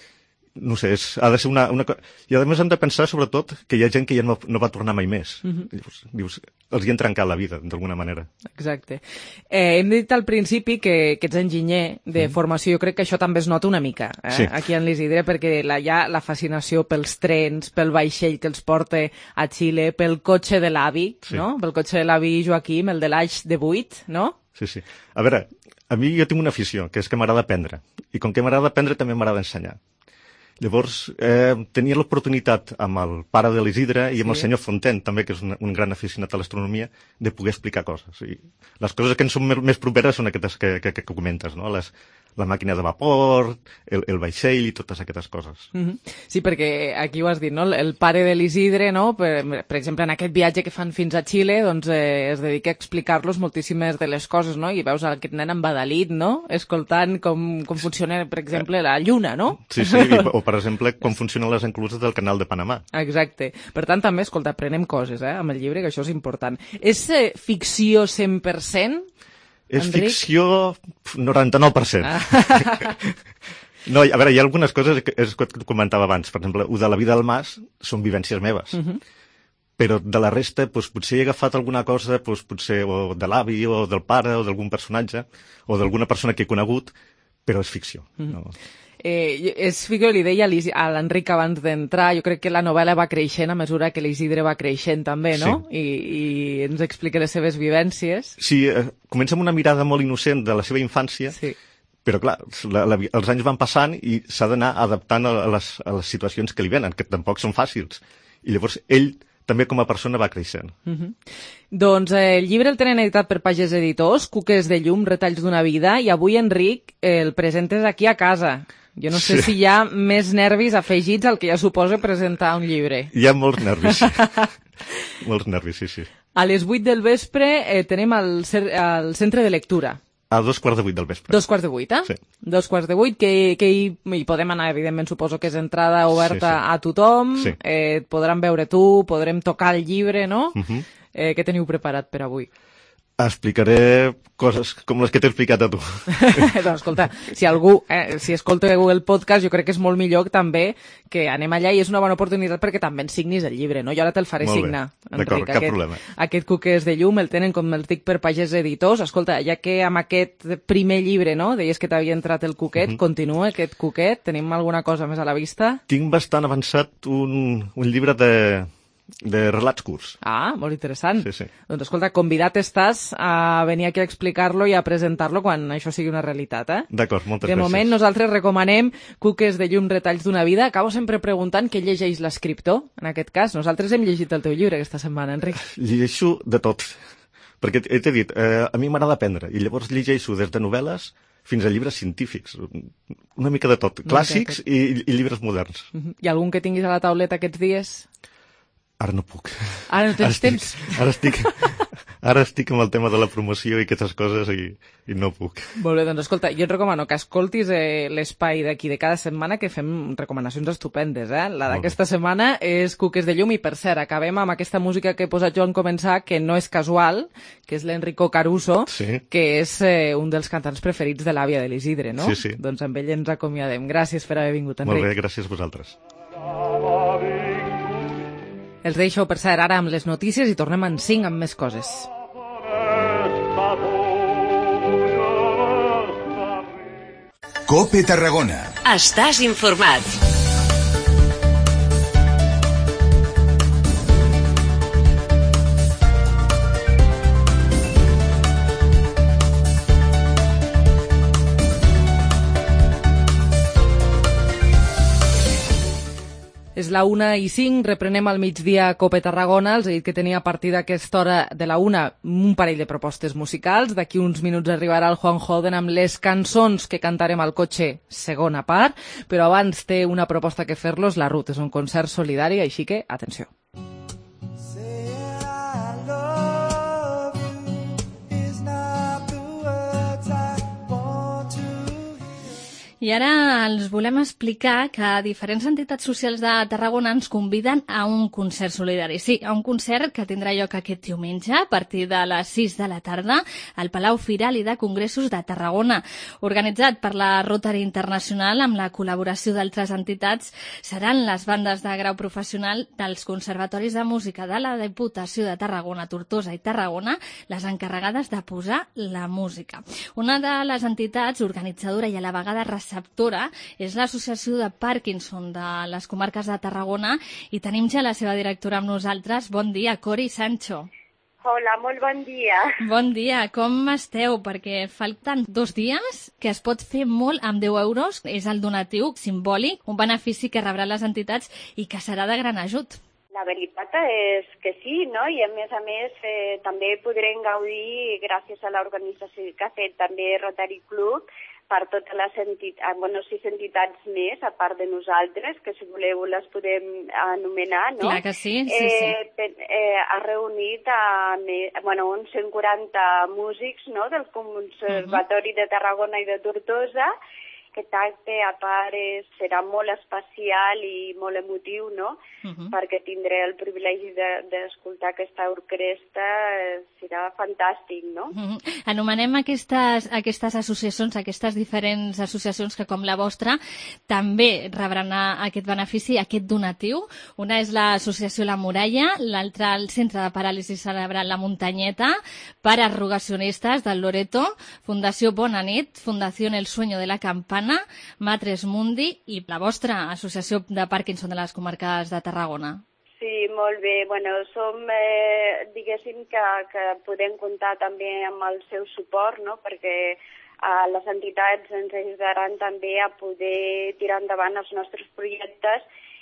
no sé, ha de ser una... I a més hem de pensar, sobretot, que hi ha gent que ja no va tornar mai més. Dius, els hi han trencat la vida, d'alguna manera. Exacte. Hem dit al principi que ets enginyer de formació. Jo crec que això també es nota una mica aquí en l'Isidre, perquè hi ha la fascinació pels trens, pel vaixell que els porta a Xile, pel cotxe de l'avi, no? Pel cotxe de l'avi Joaquim, el de l'Aix de 8, no? Sí. A veure, a mi jo tinc una afició, que és que m'agrada aprendre. I com que m'agrada aprendre, també m'agrada ensenyar. Llavors, tenia l'oportunitat amb el pare de l'Isidre i amb el senyor Fontaine, també, que és un gran aficionat a l'astronomia, de poder explicar coses. I les coses que ens són més properes són aquestes que comentes, no? La màquina de vapor, el vaixell i totes aquestes coses. Sí, perquè aquí ho has dit, no? El pare de l'Isidre, no? Per exemple, en aquest viatge que fan fins a Xile, doncs es dedica a explicar-los moltíssimes de les coses, no? I veus aquest nen embadalit, no? Escoltant com funciona, per exemple, la lluna, no? Sí, o per exemple, com funcionen les encluses del canal de Panamà. Exacte. Per tant, també, escolta, aprenem coses, amb el llibre, que això és important. És ficció 100%? És ficció 99%. No, a veure, hi ha algunes coses que comentava abans. Per exemple, de la vida al mas són vivències meves. Però de la resta, potser he agafat alguna cosa, potser o de l'avi, o del pare, o d'algun personatge, o d'alguna persona que he conegut, però és ficció. No? És ficció, li deia a l'Enric abans d'entrar, jo crec que la novel·la va creixent a mesura que l'Isidre va creixent també, no? I ens explica les seves vivències. Sí, comença amb una mirada molt innocent de la seva infància, però clar, els anys van passant i s'ha d'anar adaptant a les situacions que li venen, que tampoc són fàcils. I llavors ell també com a persona va creixent. Doncs el llibre el tenen editat per Pagès Editors, Cuques de llum, retalls d'una vida, i avui, Enric, el presentes aquí a casa. Jo no sé si hi ha més nervis afegits al que ja suposa presentar un llibre. Hi ha molts nervis. Molts nervis, sí. A les 8 del vespre tenem el centre de lectura. A 2:15 del vespre. 2:15, Sí. 2:15, que hi podem anar, evidentment, suposo que és entrada oberta a tothom, podran veure tu, podrem tocar el llibre, no? Què teniu preparat per avui? Explicaré coses com les que t'he explicat a tu. Doncs escolta, si algú, si escolteu el podcast, jo crec que és molt millor també que anem allà i és una bona oportunitat perquè també ens signis el llibre, no? Jo ara te'l faré signar, Enric. D'acord, cap problema. Aquest Cuques de llum el tenen, com els dic, per Pagès Editors. Escolta, ja que amb aquest primer llibre, no?, deies que t'havia entrat el cuquet, continua aquest cuquet? Tenim alguna cosa més a la vista? Tinc bastant avançat un llibre de relats curts. Ah, molt interessant. Sí. Doncs escolta, convidat estàs a venir aquí a explicar-lo i a presentar-lo quan això sigui una realitat, D'acord, moltes gràcies. De moment nosaltres recomanem Cuques de llum, retalls d'una vida. Acabo sempre preguntant què llegeix l'escriptor, en aquest cas. Nosaltres hem llegit el teu llibre aquesta setmana, Enric. Llegeixo de tot, perquè t'he dit, a mi m'agrada aprendre, i llavors llegeixo des de novel·les fins a llibres científics, una mica de tot, clàssics i llibres moderns. Hi ha algun que tinguis a la tauleta aquests dies? Ara no puc. Ara no tens temps? Ara estic amb el tema de la promoció i aquestes coses i no puc. Molt bé, doncs escolta, jo et recomano que escoltis l'espai d'aquí de cada setmana, que fem recomanacions estupendes, La d'aquesta setmana és Cuques de llum i, per cert, acabem amb aquesta música que he posat jo en començar, que no és casual, que és l'Enrico Caruso, que és un dels cantants preferits de l'àvia de l'Isidre, no? Sí. Doncs amb ell ens acomiadem. Gràcies per haver vingut, Enric. Molt bé, gràcies a vosaltres. Els deixo, per cert, ara amb les notícies i tornem en 5 amb més coses. COPE Tarragona. Estàs informat. És la 1:05, reprenem al migdia a COPE Tarragona. Els he dit que tenia a partir d'aquesta hora de la 1 un parell de propostes musicals. D'aquí uns minuts arribarà el Juan Joden amb les cançons que cantarem al cotxe, segona part, però abans té una proposta que fer-los. La Ruth és un concert solidari, així que atenció. I ara els volem explicar que diferents entitats socials de Tarragona ens conviden a un concert solidari. Sí, a un concert que tindrà lloc aquest diumenge a partir de les 6 de la tarda al Palau Firal i de Congressos de Tarragona. Organitzat per la Rotary Internacional amb la col·laboració d'altres entitats, seran les bandes de grau professional dels conservatoris de música de la Diputació de Tarragona, Tortosa i Tarragona les encarregades de posar la música. Una de les entitats organitzadora i a la vegada receptora és l'Associació de Parkinson de les comarques de Tarragona i tenim ja la seva directora amb nosaltres. Bon dia, Cori Sancho. Hola, molt bon dia. Bon dia, com esteu? Perquè falten 2 dies que es pot fer molt amb 10 euros. És el donatiu simbòlic, un benefici que rebran les entitats i que serà de gran ajut. La veritat és que sí, no? I a més també podrem gaudir, gràcies a l'organització que ha fet també Rotary Club, per totes les entitats, 6 entitats més, a part de nosaltres, que si voleu les podem anomenar, no? Clar que sí, ha reunit uns 140 músics, no?, del Conservatori de Tarragona i de Tortosa. Aquest acte, a part, serà molt especial i molt emotiu, no?, perquè tindré el privilegi d'escoltar aquesta orquestra, serà fantàstic, no? Anomenem aquestes associacions, aquestes diferents associacions que, com la vostra, també rebran aquest benefici, aquest donatiu. Una és l'associació La Muralla, l'altra el Centre de Paràlisi Cerebral La Muntanyeta, Pares Rogacionistes del Loreto, Fundació Bona Nit, Fundació El Sueño de la Campana, Matres Mundi i la vostra associació de Parkinson de les comarques de Tarragona. Sí, molt bé. Som, diguéssim que podem comptar també amb el seu suport, no?, perquè les entitats ens ajudaran també a poder tirar endavant els nostres projectes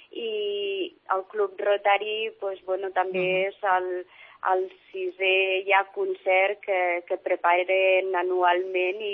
i el Club Rotary també és el 6è concert que preparen anualment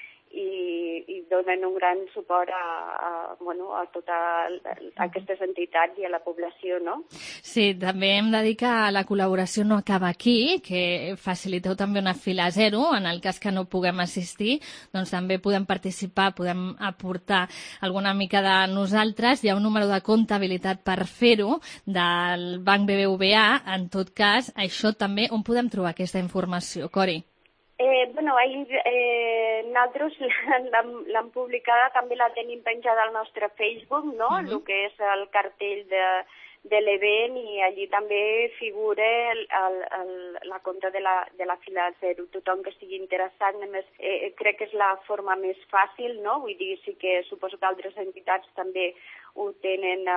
i donen un gran suport a totes aquestes entitats i a la població, no? Sí, també hem de dir que la col·laboració no acaba aquí, que faciliteu també una fila zero, en el cas que no puguem assistir, doncs també podem participar, podem aportar alguna mica de nosaltres. Hi ha un número de comptabilitat per fer-ho del Banc BBVA. En tot cas, això també, on podem trobar aquesta informació, Cori? Nosaltres l'hem publicada, també la tenim penjada al nostre Facebook, no? El que és el cartell de l'event, i allí també figura la compta de la fila zero. Tothom que estigui interessat, només crec que és la forma més fàcil, no? Vull dir, sí que suposo que altres entitats també ho tenen,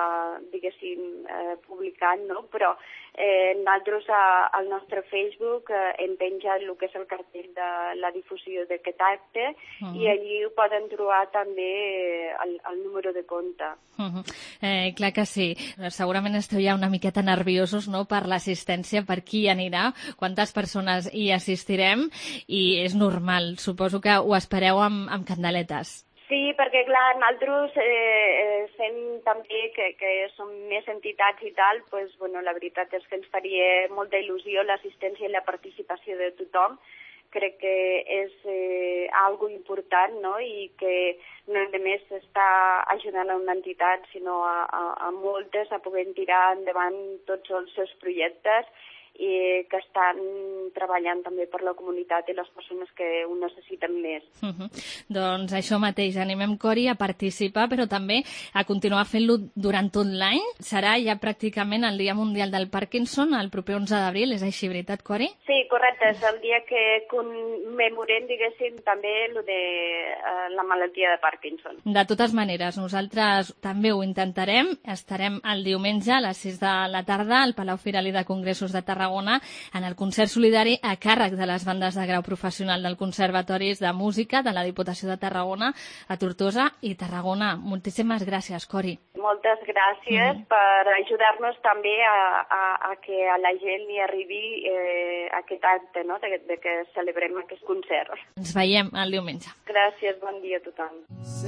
publicat, no? Però nosaltres al nostre Facebook hem penjat el que és el cartell de la difusió d'aquest acte, i allí ho poden trobar també el número de compte. Clar que sí. Segurament esteu ja una miqueta nerviosos, no?, per l'assistència, per qui anirà, quantes persones hi assistirem, i és normal. Suposo que ho espereu amb candeletes. Sí, perquè clar, nosaltres sent també que som més entitats i tal, la veritat és que ens faria molta il·lusió l'assistència i la participació de tothom. Crec que és algo important, no?, i que no només està ajudant a una entitat, sinó a moltes a poder tirar endavant tots els seus projectes, i que estan treballant també per la comunitat i les persones que ho necessiten més. Doncs això mateix, animem Cori a participar, però també a continuar fent-lo durant tot l'any. Serà ja pràcticament el Dia Mundial del Parkinson, el proper 11 d'abril, és així, veritat, Cori? Sí, correcte, és el dia que commemorem, diguéssim, també la malaltia de Parkinson. De totes maneres, nosaltres també ho intentarem. Estarem el diumenge a les 6 de la tarda al Palau Firal i de Congressos de Tarragona en el concert solidari a càrrec de les bandes de grau professional del Conservatoris de Música de la Diputació de Tarragona a Tortosa i Tarragona. Moltíssimes gràcies, Cori. Moltes gràcies per ajudar-nos també a que a la gent li arribi aquest acte, no?, de que celebrem aquest concert. Ens veiem el diumenge. Gràcies, bon dia a tothom.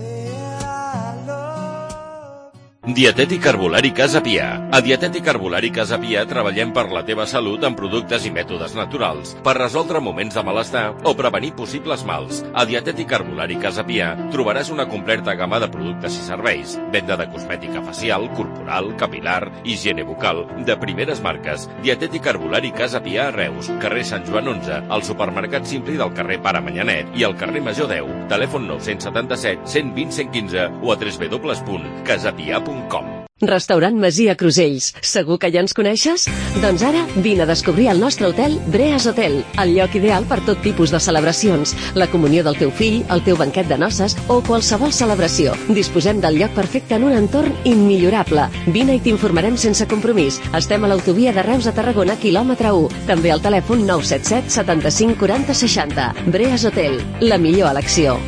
Dietètic Herbolari Casa Pia. A Dietètic Herbolari Casa Pia treballem per la teva salut amb productes i mètodes naturals, per resoldre moments de malestar o prevenir possibles mals. A Dietètic Herbolari Casa Pia trobaràs una completa gamma de productes i serveis. Venda de cosmètica facial, corporal, capilar, higiene bucal, de primeres marques. Dietètic Herbolari Casa Pia a Reus, carrer Sant Joan 11, al supermercat Simpli del carrer Pare Manyanet i al carrer Major 10. Telèfon 977 120 115 o a www.casapia.com. Restaurant Masia Crusells. Segur que ja ens coneixes? Doncs ara vine a descobrir el nostre hotel Breas Hotel, el lloc ideal per tot tipus de celebracions, la comunió del teu fill, el teu banquet de noces o qualsevol celebració. Disposem del lloc perfecte en un entorn immillorable. Vine i t'informarem sense compromís. Estem a l'autovia de Reus a Tarragona, quilòmetre 1. També al telèfon 977 75 40 60. Breas Hotel, la millor elecció.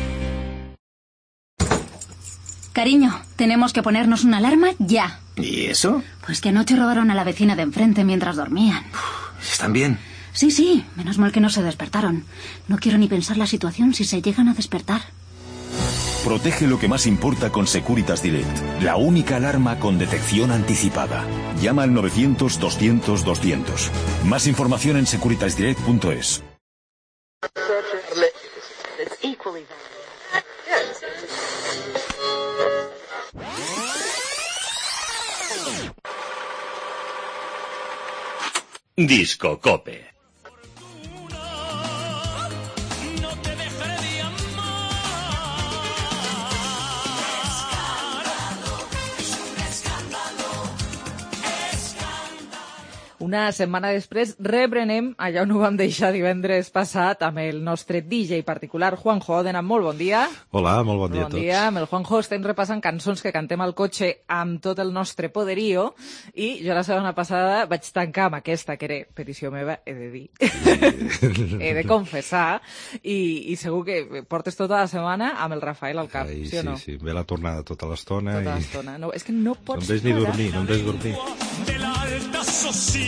Cariño, tenemos que ponernos una alarma ya. ¿Y eso? Pues que anoche robaron a la vecina de enfrente mientras dormían. ¿Están bien? Sí, menos mal que no se despertaron. No quiero ni pensar la situación si se llegan a despertar. Protege lo que más importa con Securitas Direct, la única alarma con detección anticipada. Llama al 900-200-200. Más información en securitasdirect.es. Disco Cope. Una setmana després reprenem allà on ho vam deixar divendres passat amb el nostre DJ particular, Juanjo Odenam. Molt bon dia. Hola, molt bon dia a tots. Bon dia. Amb el Juanjo estem repassant cançons que cantem al cotxe amb tot el nostre poderío, i jo la setmana passada vaig tancar amb aquesta, que era petició meva, he de dir, he de confessar, i segur que portes tota la setmana amb el Rafael al cap, sí o no? Sí, ve la tornada tota l'estona. Tota l'estona. No, és que no pots no em ves ni dormir, no em ves dormir. De la alta sociedad.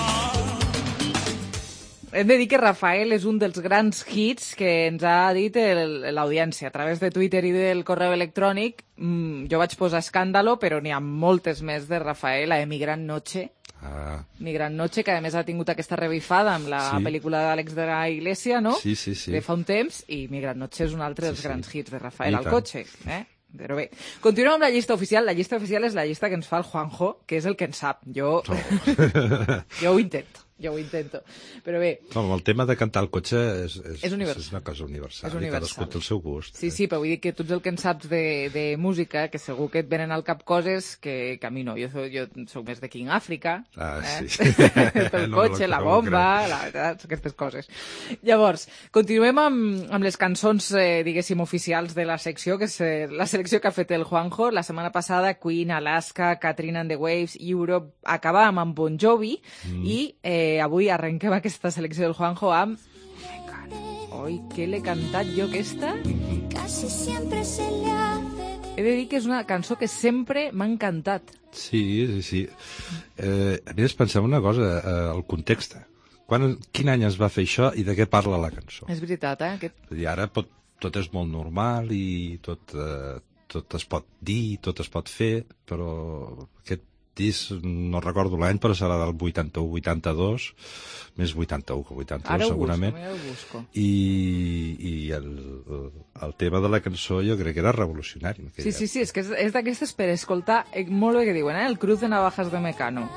Hem de dir que Rafael és un dels grans hits que ens ha dit l'audiència a través de Twitter i del correu electrònic. Jo vaig posar Escándalo, però n'hi ha moltes més de Rafael, a Mi Gran Noche. Mi Gran Noche, que a més ha tingut aquesta revifada amb la pel·lícula d'Àlex de la Iglesia, no? Sí. De fa un temps, i Mi Gran Noche és un altre dels grans hits de Rafael al cotxe. Però bé, continuem amb la llista oficial. La llista oficial és la llista que ens fa el Juanjo, que és el que en sap. Jo ho intento. jo ho intento. Però bé... No, el tema de cantar al cotxe és una cosa universal. I cadascú té el seu gust. Sí, però vull dir que tu ets el que en saps de música, que segur que et venen al cap coses que a mi no. Jo soc més de King Africa. Sí. El cotxe, la bomba, aquestes coses. Llavors, continuem amb les cançons, diguéssim, oficials de la secció, que és la selecció que ha fet el Juanjo. La setmana passada, Queen, Alaska, Katrina and the Waves, Europe, acabàvem amb Bon Jovi, i avui arrenquem aquesta selecció del Juanjo amb... Oi, què l'he cantat jo, aquesta? Casi siempre se le hace. He de dir que és una cançó que sempre m'ha encantat. Sí. A més, pensem una cosa, el context. Quin any es va fer això i de què parla la cançó? És veritat, I ara tot és molt normal i tot es pot dir, tot es pot fer, però aquest disc, no recordo l'any, però serà del 81-82, més 81 que 82 segurament. Ara ho busco. I el tema de la cançó jo crec que era revolucionari. Sí, és que és d'aquestes per escoltar molt bé que diuen, el Cruz de Navajas de Mecano.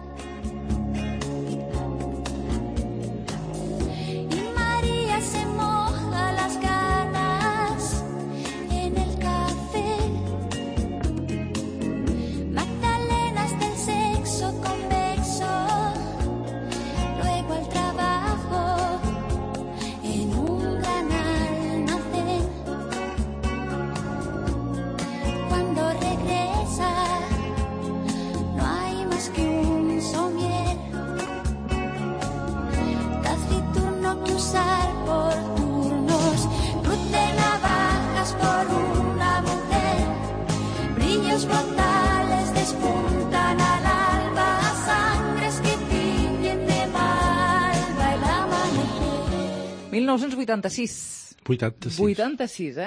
Brotales despuntan al alba, sangres que tiñen de malva el amanecer. 1986. 86,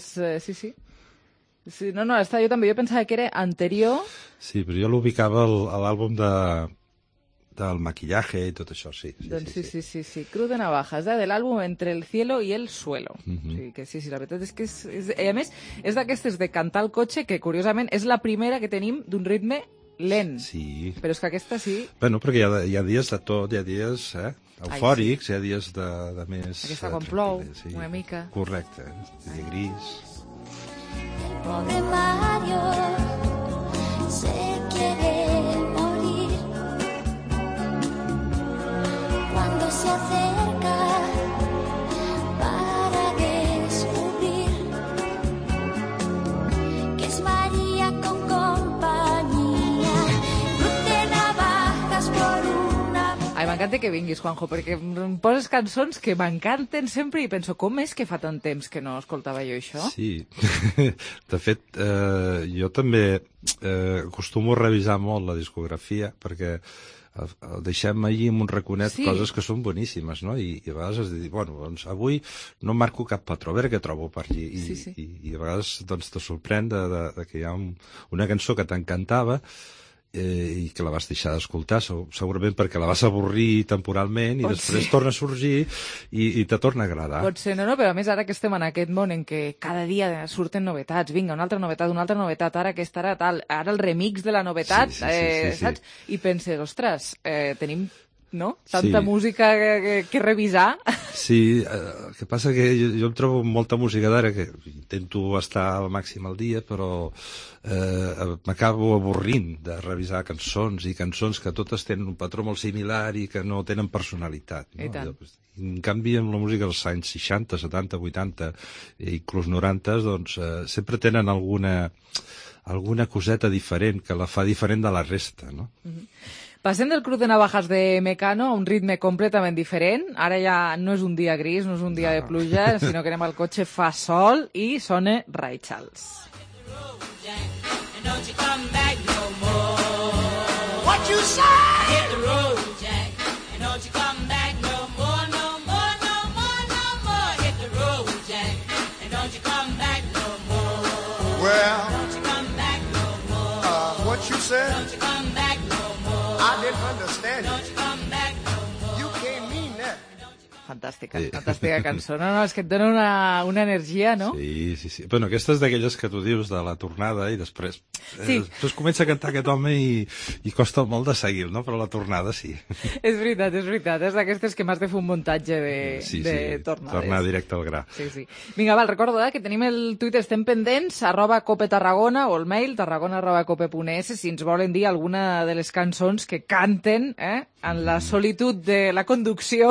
Sí, no, jo també, jo pensava que era anterior. Sí, però jo l'ubicava a l'àlbum del maquillaje i tot això, sí. Sí. Cruz de Navajas, de l'àlbum Entre el cielo y el suelo. Sí, la veritat és que a més, és d'aquestes de cantar al cotxe que, curiosament, és la primera que tenim d'un ritme lent. Sí. Però és que aquesta sí... Bueno, perquè hi ha dies de tot, hi ha dies eufòrics, hi ha dies de més... Aquesta quan plou, una mica. Correcte, de gris. El pobre Mario se quiere morir cuando se acerca para descubrir que es María con compañía, Cruz de Navajas por una... Ai, m'encanta que vinguis, Juanjo, perquè em poses cançons que m'encanten sempre i penso, com és que fa tant temps que no escoltava jo això? Sí, de fet, jo també acostumo a revisar molt la discografia, perquè deixem allí amb un raconet coses que són boníssimes, no? I a vegades has de dir, bueno, doncs avui no marco cap patró, a veure què trobo per allí. I a vegades doncs, te sorprèn de que hi ha una cançó que t'encantava i que la vas deixar d'escoltar, segurament perquè la vas avorrir temporalment i després torna a sorgir i te torna a agradar. Pot ser, no, però a més ara que estem en aquest món en què cada dia surten novetats, vinga, una altra novetat, ara aquesta, ara el remix de la novetat, saps? I penses, ostres, tenim tanta música que revisar. Sí, el que passa que jo em trobo molta música d'ara, que intento estar al màxim al dia, però m'acabo avorrint de revisar cançons que totes tenen un patró molt similar i que no tenen personalitat. No? I tant. En canvi, amb la música dels anys 60, 70, 80 i inclús 90, doncs sempre tenen alguna coseta diferent que la fa diferent de la resta, no? Passem del Cruz de Navajas de Mecano a un ritme completament diferent. Ara ja no és un dia gris, no és un dia de pluja, sinó que anem al cotxe, fa sol i sona Ray Charles. What you say? Hit the road, Jack, and don't you come back no more, no more, no more, no more. Hit the road, Jack, and don't you come back no more. Well, don't you come back no more. What you said? Don't you come back no more. I didn't understand Don't you come back no more. You can't mean that. fantàstica, fantàstica cançó. No, és que et dona una energia, no? Sí. Bueno, aquesta és d'aquelles que tu dius de la tornada i després... Sí. Després comença a cantar aquest home i costa molt de seguir, no? Però la tornada sí. És veritat. És d'aquestes que m'has de fer un muntatge de tornades. Tornar directe al gra. Sí. Vinga, val, recorda que tenim el Twitter, estem pendents, @copetarragona o el mail tarragona@cope.es si ens volen dir alguna de les cançons que canten en la solitud de la conducció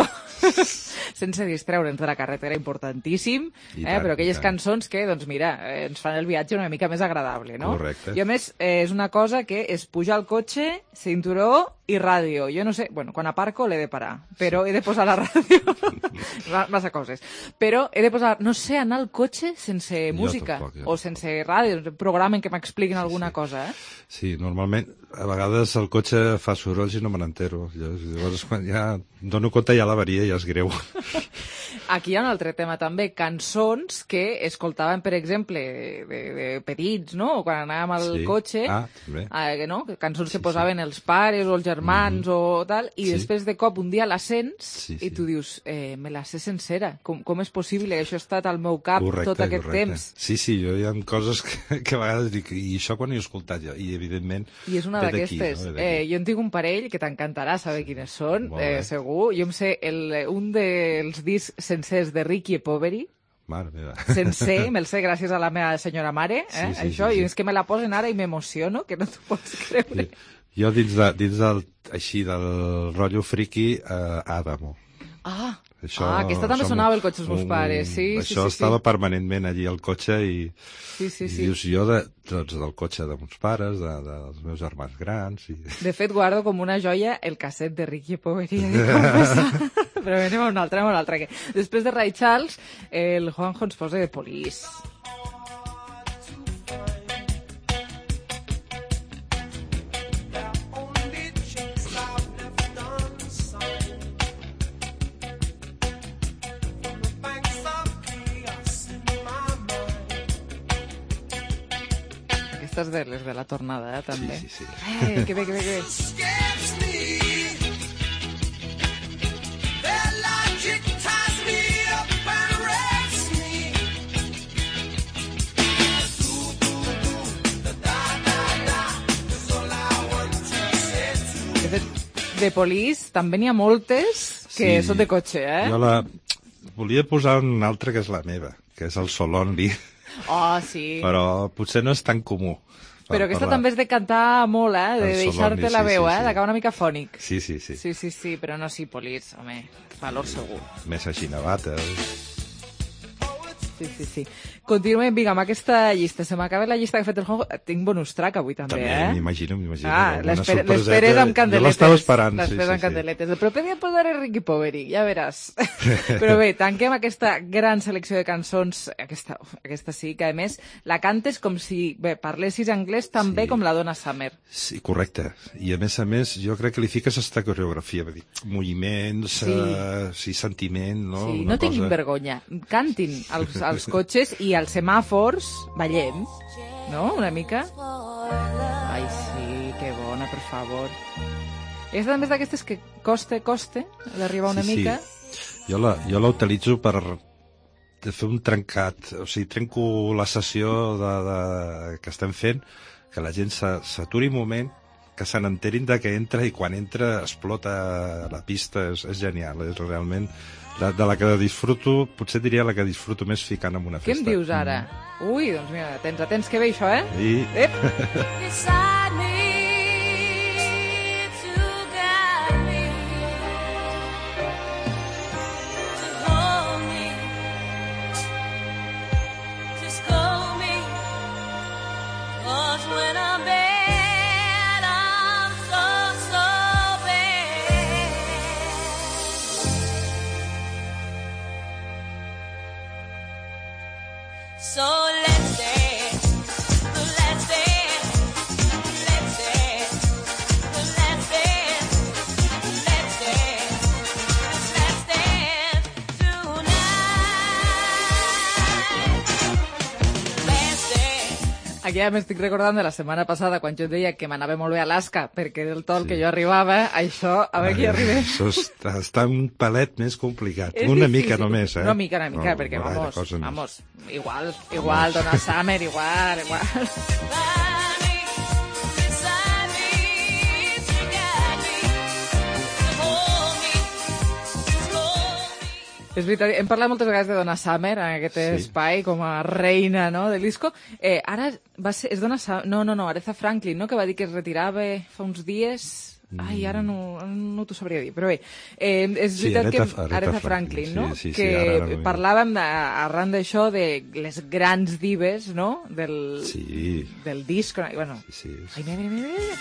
sense distreure'ns de la carretera, importantíssim, però aquelles cançons que, doncs mira, ens fan el viatge una mica més agradable, no? Correcte. I a més, és una cosa que és pujar al cotxe, cinturó i ràdio. Jo no sé, bueno, quan aparco l'he de parar, però he de posar la ràdio. Massa coses. Però he de posar, no sé, anar al cotxe sense música o sense ràdio, programen que m'expliquin alguna cosa, Sí, normalment, a vegades el cotxe fa sorolls i no me n'entero. Llavors, quan ja dono compte, ja l'avaria, ja és greu. Aquí hi ha un altre tema també, cançons que escoltaven, per exemple, de petits, no? O quan anàvem al cotxe, no? Cançons que posaven els pares o els germans o tal, i després de cop un dia la sents i tu dius, me la sé sencera, com és possible que això ha estat al meu cap tot aquest temps? Sí, jo hi ha coses que a vegades dic, i això quan he escoltat jo? I evidentment I és una d'aquestes. Jo en tinc un parell que t'encantarà saber quines són, segur. Jo em sé un dels discs sencers de Ricky e Poveri, mare meva. Sencer, me'l sé gràcies a la meva senyora mare, això, i és que me la posen ara i m'emociono, que no t'ho pots creure. Jo dins del rotllo friki, Adamo. Aquesta també sonava al cotxe dels meus pares, sí. Això estava permanentment allí al cotxe i dius, jo del cotxe de meus pares, dels meus germans grans... De fet, guardo com una joia el casset de Ricky Poveri, però anem a un altre. Després de Ray Charles, el Juanjo ens posa de Police. Aquestes de les de la tornada, també. Sí. Que bé. De Police també n'hi ha moltes que són de cotxe, Jo volia posar una altra que és la meva, que és el So Lonely. Sí. Però potser no és tan comú. Però aquesta també és de cantar molt, de deixar-te la veu, d'acabar una mica fònic. Sí. Sí, però no, Police, home, valor segur. Més així Navata. Sí. Continuem, vinga, amb aquesta llista. Se m'acaba la llista que ha fet el Juanjo. Tinc bonus track avui també, M'imagino. L'esperes amb candeletes. Jo l'estava esperant. L'esperes amb candeletes. El proper dia posaré Ricky Poveri, ja veràs. Però bé, tanquem aquesta gran selecció de cançons, aquesta sí, que a més la cantes com si parlessis anglès tan bé com la Donna Summer. Sí, correcte. I a més, jo crec que li fiques esta coreografia, moviments, sentiment, no? Sí, no tinguin vergonya. Cantin als cotxes i als semàfors ballem, no? Una mica. Ai, sí, que bona, per favor. És també d'aquestes que costa d'arribar una mica. Jo la utilitzo per fer un trencat, o sigui, trenco la sessió que estem fent, que la gent s'aturi un moment, que se n'enterin de que entra i quan entra explota la pista, és genial, és realment de la que disfruto, potser diria la que disfruto més ficant en una festa. Què em dius ara? Ui, doncs mira, atents que ve això, Sí. So let's dance, let's dance, let's dance, let's dance, let's dance, let's dance tonight. Let's dance, Aquí ja m'estic recordant de la setmana passada, quan jo et deia que m'anava molt bé a Alaska, perquè del tol que jo arribava, això, a veure qui arriba. Això està un palet més complicat. És Una difícil. mica només, Una mica, perquè, vamos, igual, Donna Summer, igual. És veritat, hem parlat moltes vegades de Donna Summer en aquest espai com a reina, no?, del disco. Ara va ser... És Donna Summer... No, Aretha Franklin, no?, que va dir que es retirava fa uns dies... Ai, ara no t'ho sabria dir, però bé. És veritat que... Aretha Franklin, no?, que parlàvem arran d'això de les grans dives, no?, del disc. Bueno, ai, mira.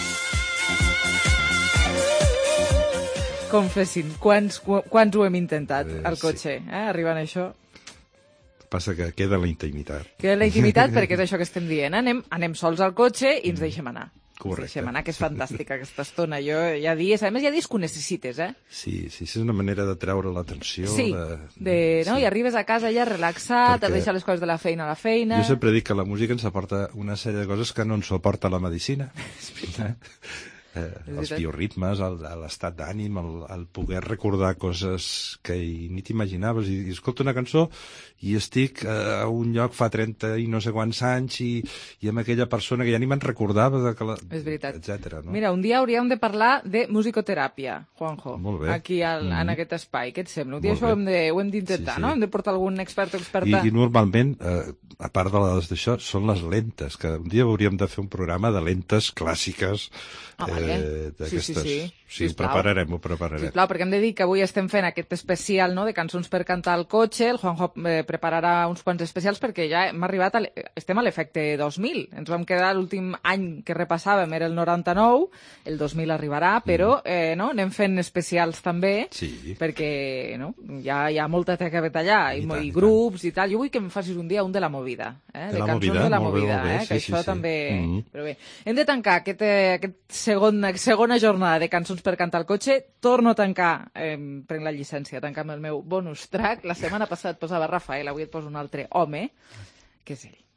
Confessin, quants ho hem intentat al cotxe, arribant a això? Passa que queda la intimitat. Queda la intimitat perquè és això que estem dient. Anem sols al cotxe i ens deixem anar. Correcte. Ens deixem anar, que és fantàstica aquesta estona. Jo hi ha dies, a més hi ha dies que ho necessites, Sí, és una manera de treure l'atenció. Sí, i arribes a casa ja relaxat, et deixa les coses de la feina a la feina... Jo sempre dic que la música ens aporta una sèrie de coses que no ens aporta la medicina. És veritat. Els bioritmes, l'estat d'ànim, el poder recordar coses que ni t'imaginaves, i escolto una cançó i estic a un lloc fa 30 i no sé quants anys i amb aquella persona que ja ni me'n recordava és veritat, etcètera, no? Mira, un dia hauríem de parlar de musicoteràpia, Juanjo, molt bé. Aquí en aquest espai, què et sembla? Un dia això ho hem d'intentar, no? Hem de portar algun expert o experta. I normalment, a part de les d'això, són les lentes, que un dia hauríem de fer un programa de lentes clàssiques d'aquestes. Sí, ho prepararem. Sisplau, perquè hem de dir que avui estem fent aquest especial, no?, de cançons per cantar al cotxe. El Juanjo prepararà uns quants especials perquè ja hem arribat estem a l'efecte 2000. Ens vam quedar l'últim any que repassàvem, era el 99, el 2000 arribarà, però anem fent especials també, perquè ja hi ha molta teca a tallar, i grups i tal. Jo vull que em facis un dia un de la movida, de cançons de la movida, que això també... Però bé, hem de tancar segona jornada de cançons per cantar al cotxe. Torno a tancar, prenc la llicència, tancar amb el meu bonus track. La setmana passada et posava Rafael, avui et poso un altre home, que és ell.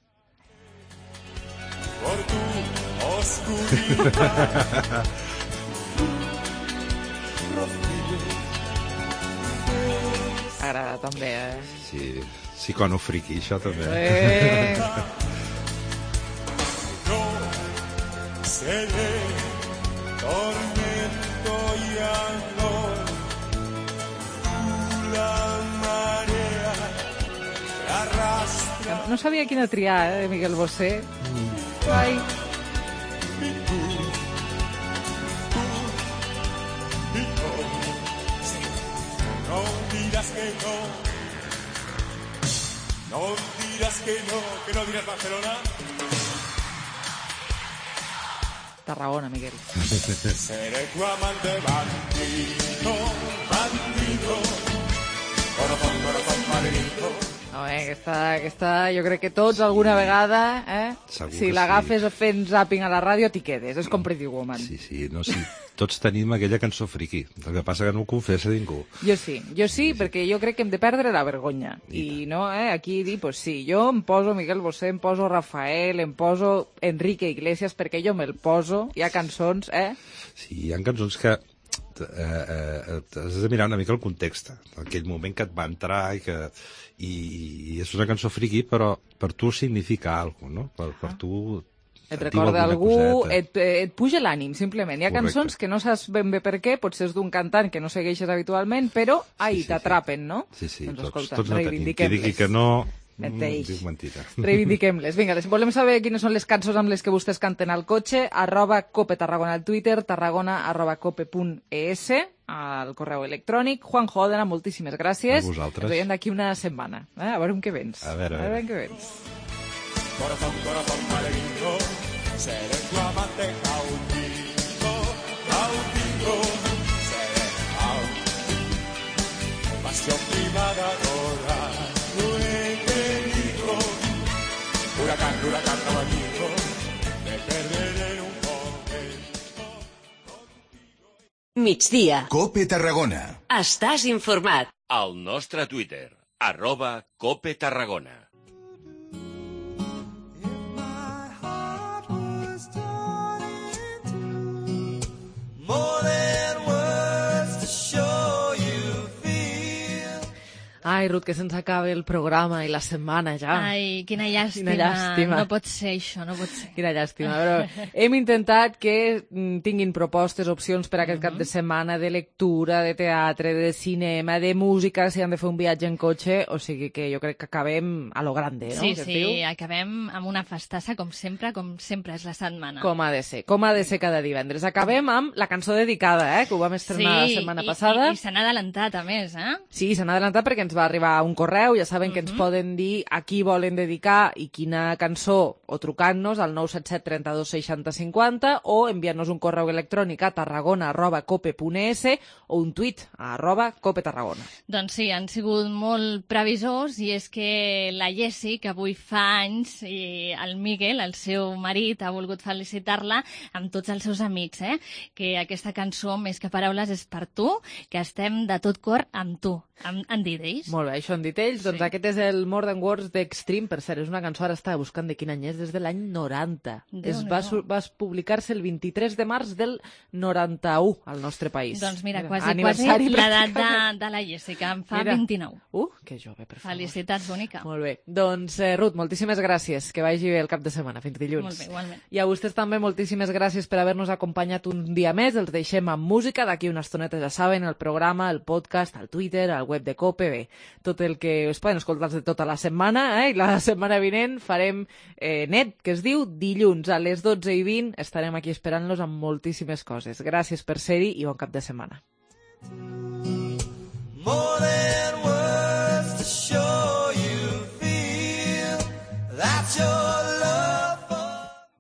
Por tu oscuridad. Agrada també, Sí, psicoanofriqui, això també. Yo seré tormento y amor, la marea que arrastra. No sabia quina triar, de Miguel Bosé. Ai. No dirás que no, no dirás que no dirás Barcelona. Tarragona, Miguel. Seré tu amante bandido, corazón malherido. Aquesta jo crec que tots alguna vegada, si l'agafes fent zapping a la ràdio, t'hi quedes. És com Pretty Woman. Sí, tots tenim aquella cançó friqui. El que passa que no ho confessa ningú. Jo sí, perquè jo crec que hem de perdre la vergonya. I no, aquí dir, pues sí, jo em poso Miguel Bosé, em poso Rafael, em poso Enrique Iglesias, perquè jo me'l poso. Hi ha cançons, Sí, hi ha cançons que has de mirar una mica el context, aquell moment que et va entrar i és una cançó friqui, però per tu significa alguna cosa, no? Per tu et recorda algú, et puja l'ànim, simplement. Hi ha cançons que no saps ben bé per què, potser és d'un cantant que no segueixes habitualment, però, t'atrapen, no? Sí, doncs, escolta, tots no tenim. Qui digui que no... dic mentida. Reivindiquem-les. Vinga, volem saber quines són les cançons amb les que vostès canten al cotxe, @copetarragona al Twitter, tarragona@cope.es, al correu electrònic. Juanjo Òdena, moltíssimes gràcies. A vosaltres. Ens veiem d'aquí una setmana. A veure amb què vens. A veure què vens. Corazón malherido, seré tu amante cautivo, seré pasión primadora. Huracán abanico, me perderé un momento. Migdia. Cope Tarragona. Estàs informat. Al nostre Twitter, @Cope Tarragona. Ai, Ruth, que se'ns acabi el programa i la setmana ja. Ai, quina llàstima. Quina llàstima. No pot ser això, no pot ser. Quina llàstima. Però hem intentat que tinguin propostes, opcions per aquest cap de setmana de lectura, de teatre, de cinema, de música, si han de fer un viatge en cotxe, o sigui que jo crec que acabem a lo grande, no? Sí, sí, acabem amb una festassa com sempre és la setmana. Com ha de ser cada divendres. Acabem amb la cançó dedicada, que ho vam estrenar la setmana passada. I se n'ha adelantat, a més, Sí, se n'ha adelantat perquè ens va arribar un correu, ja saben que ens poden dir a qui volen dedicar i quina cançó, o trucant-nos al 977 32 60 50 o enviant-nos un correu electrònic a tarragona@cope.es o un tuit a @copetarragona. Doncs sí, han sigut molt previsors i és que la Jessi, que avui fa anys, i el Miguel, el seu marit, ha volgut felicitar-la amb tots els seus amics, que aquesta cançó, més que paraules, és per tu, que estem de tot cor amb tu. Han dit ells? Molt bé, això han dit ells. Doncs aquest és el More Than Words d'Extreme. Per cert, és una cançó, ara estava buscant de quin any és, des de l'any 90. Va publicar-se el 23 de març del 91 al nostre país. Doncs mira, quasi l'edat de la Jessica, em fa 29. Que jove, per favor. Felicitats, bonica. Molt bé. Doncs, Ruth, moltíssimes gràcies. Que vagi bé el cap de setmana. Fins dilluns. Molt bé, igualment. I a vostès també moltíssimes gràcies per haver-nos acompanyat un dia més. Els deixem amb música. D'aquí una estoneta, ja saben, el programa, el podcast, el Twitter, el web de COPE, bé, tot el que es poden escoltar de tota la setmana, i la setmana vinent farem net, que es diu dilluns a les 12:20. Estarem aquí esperant-los amb moltíssimes coses. Gràcies per ser-hi i bon cap de setmana. More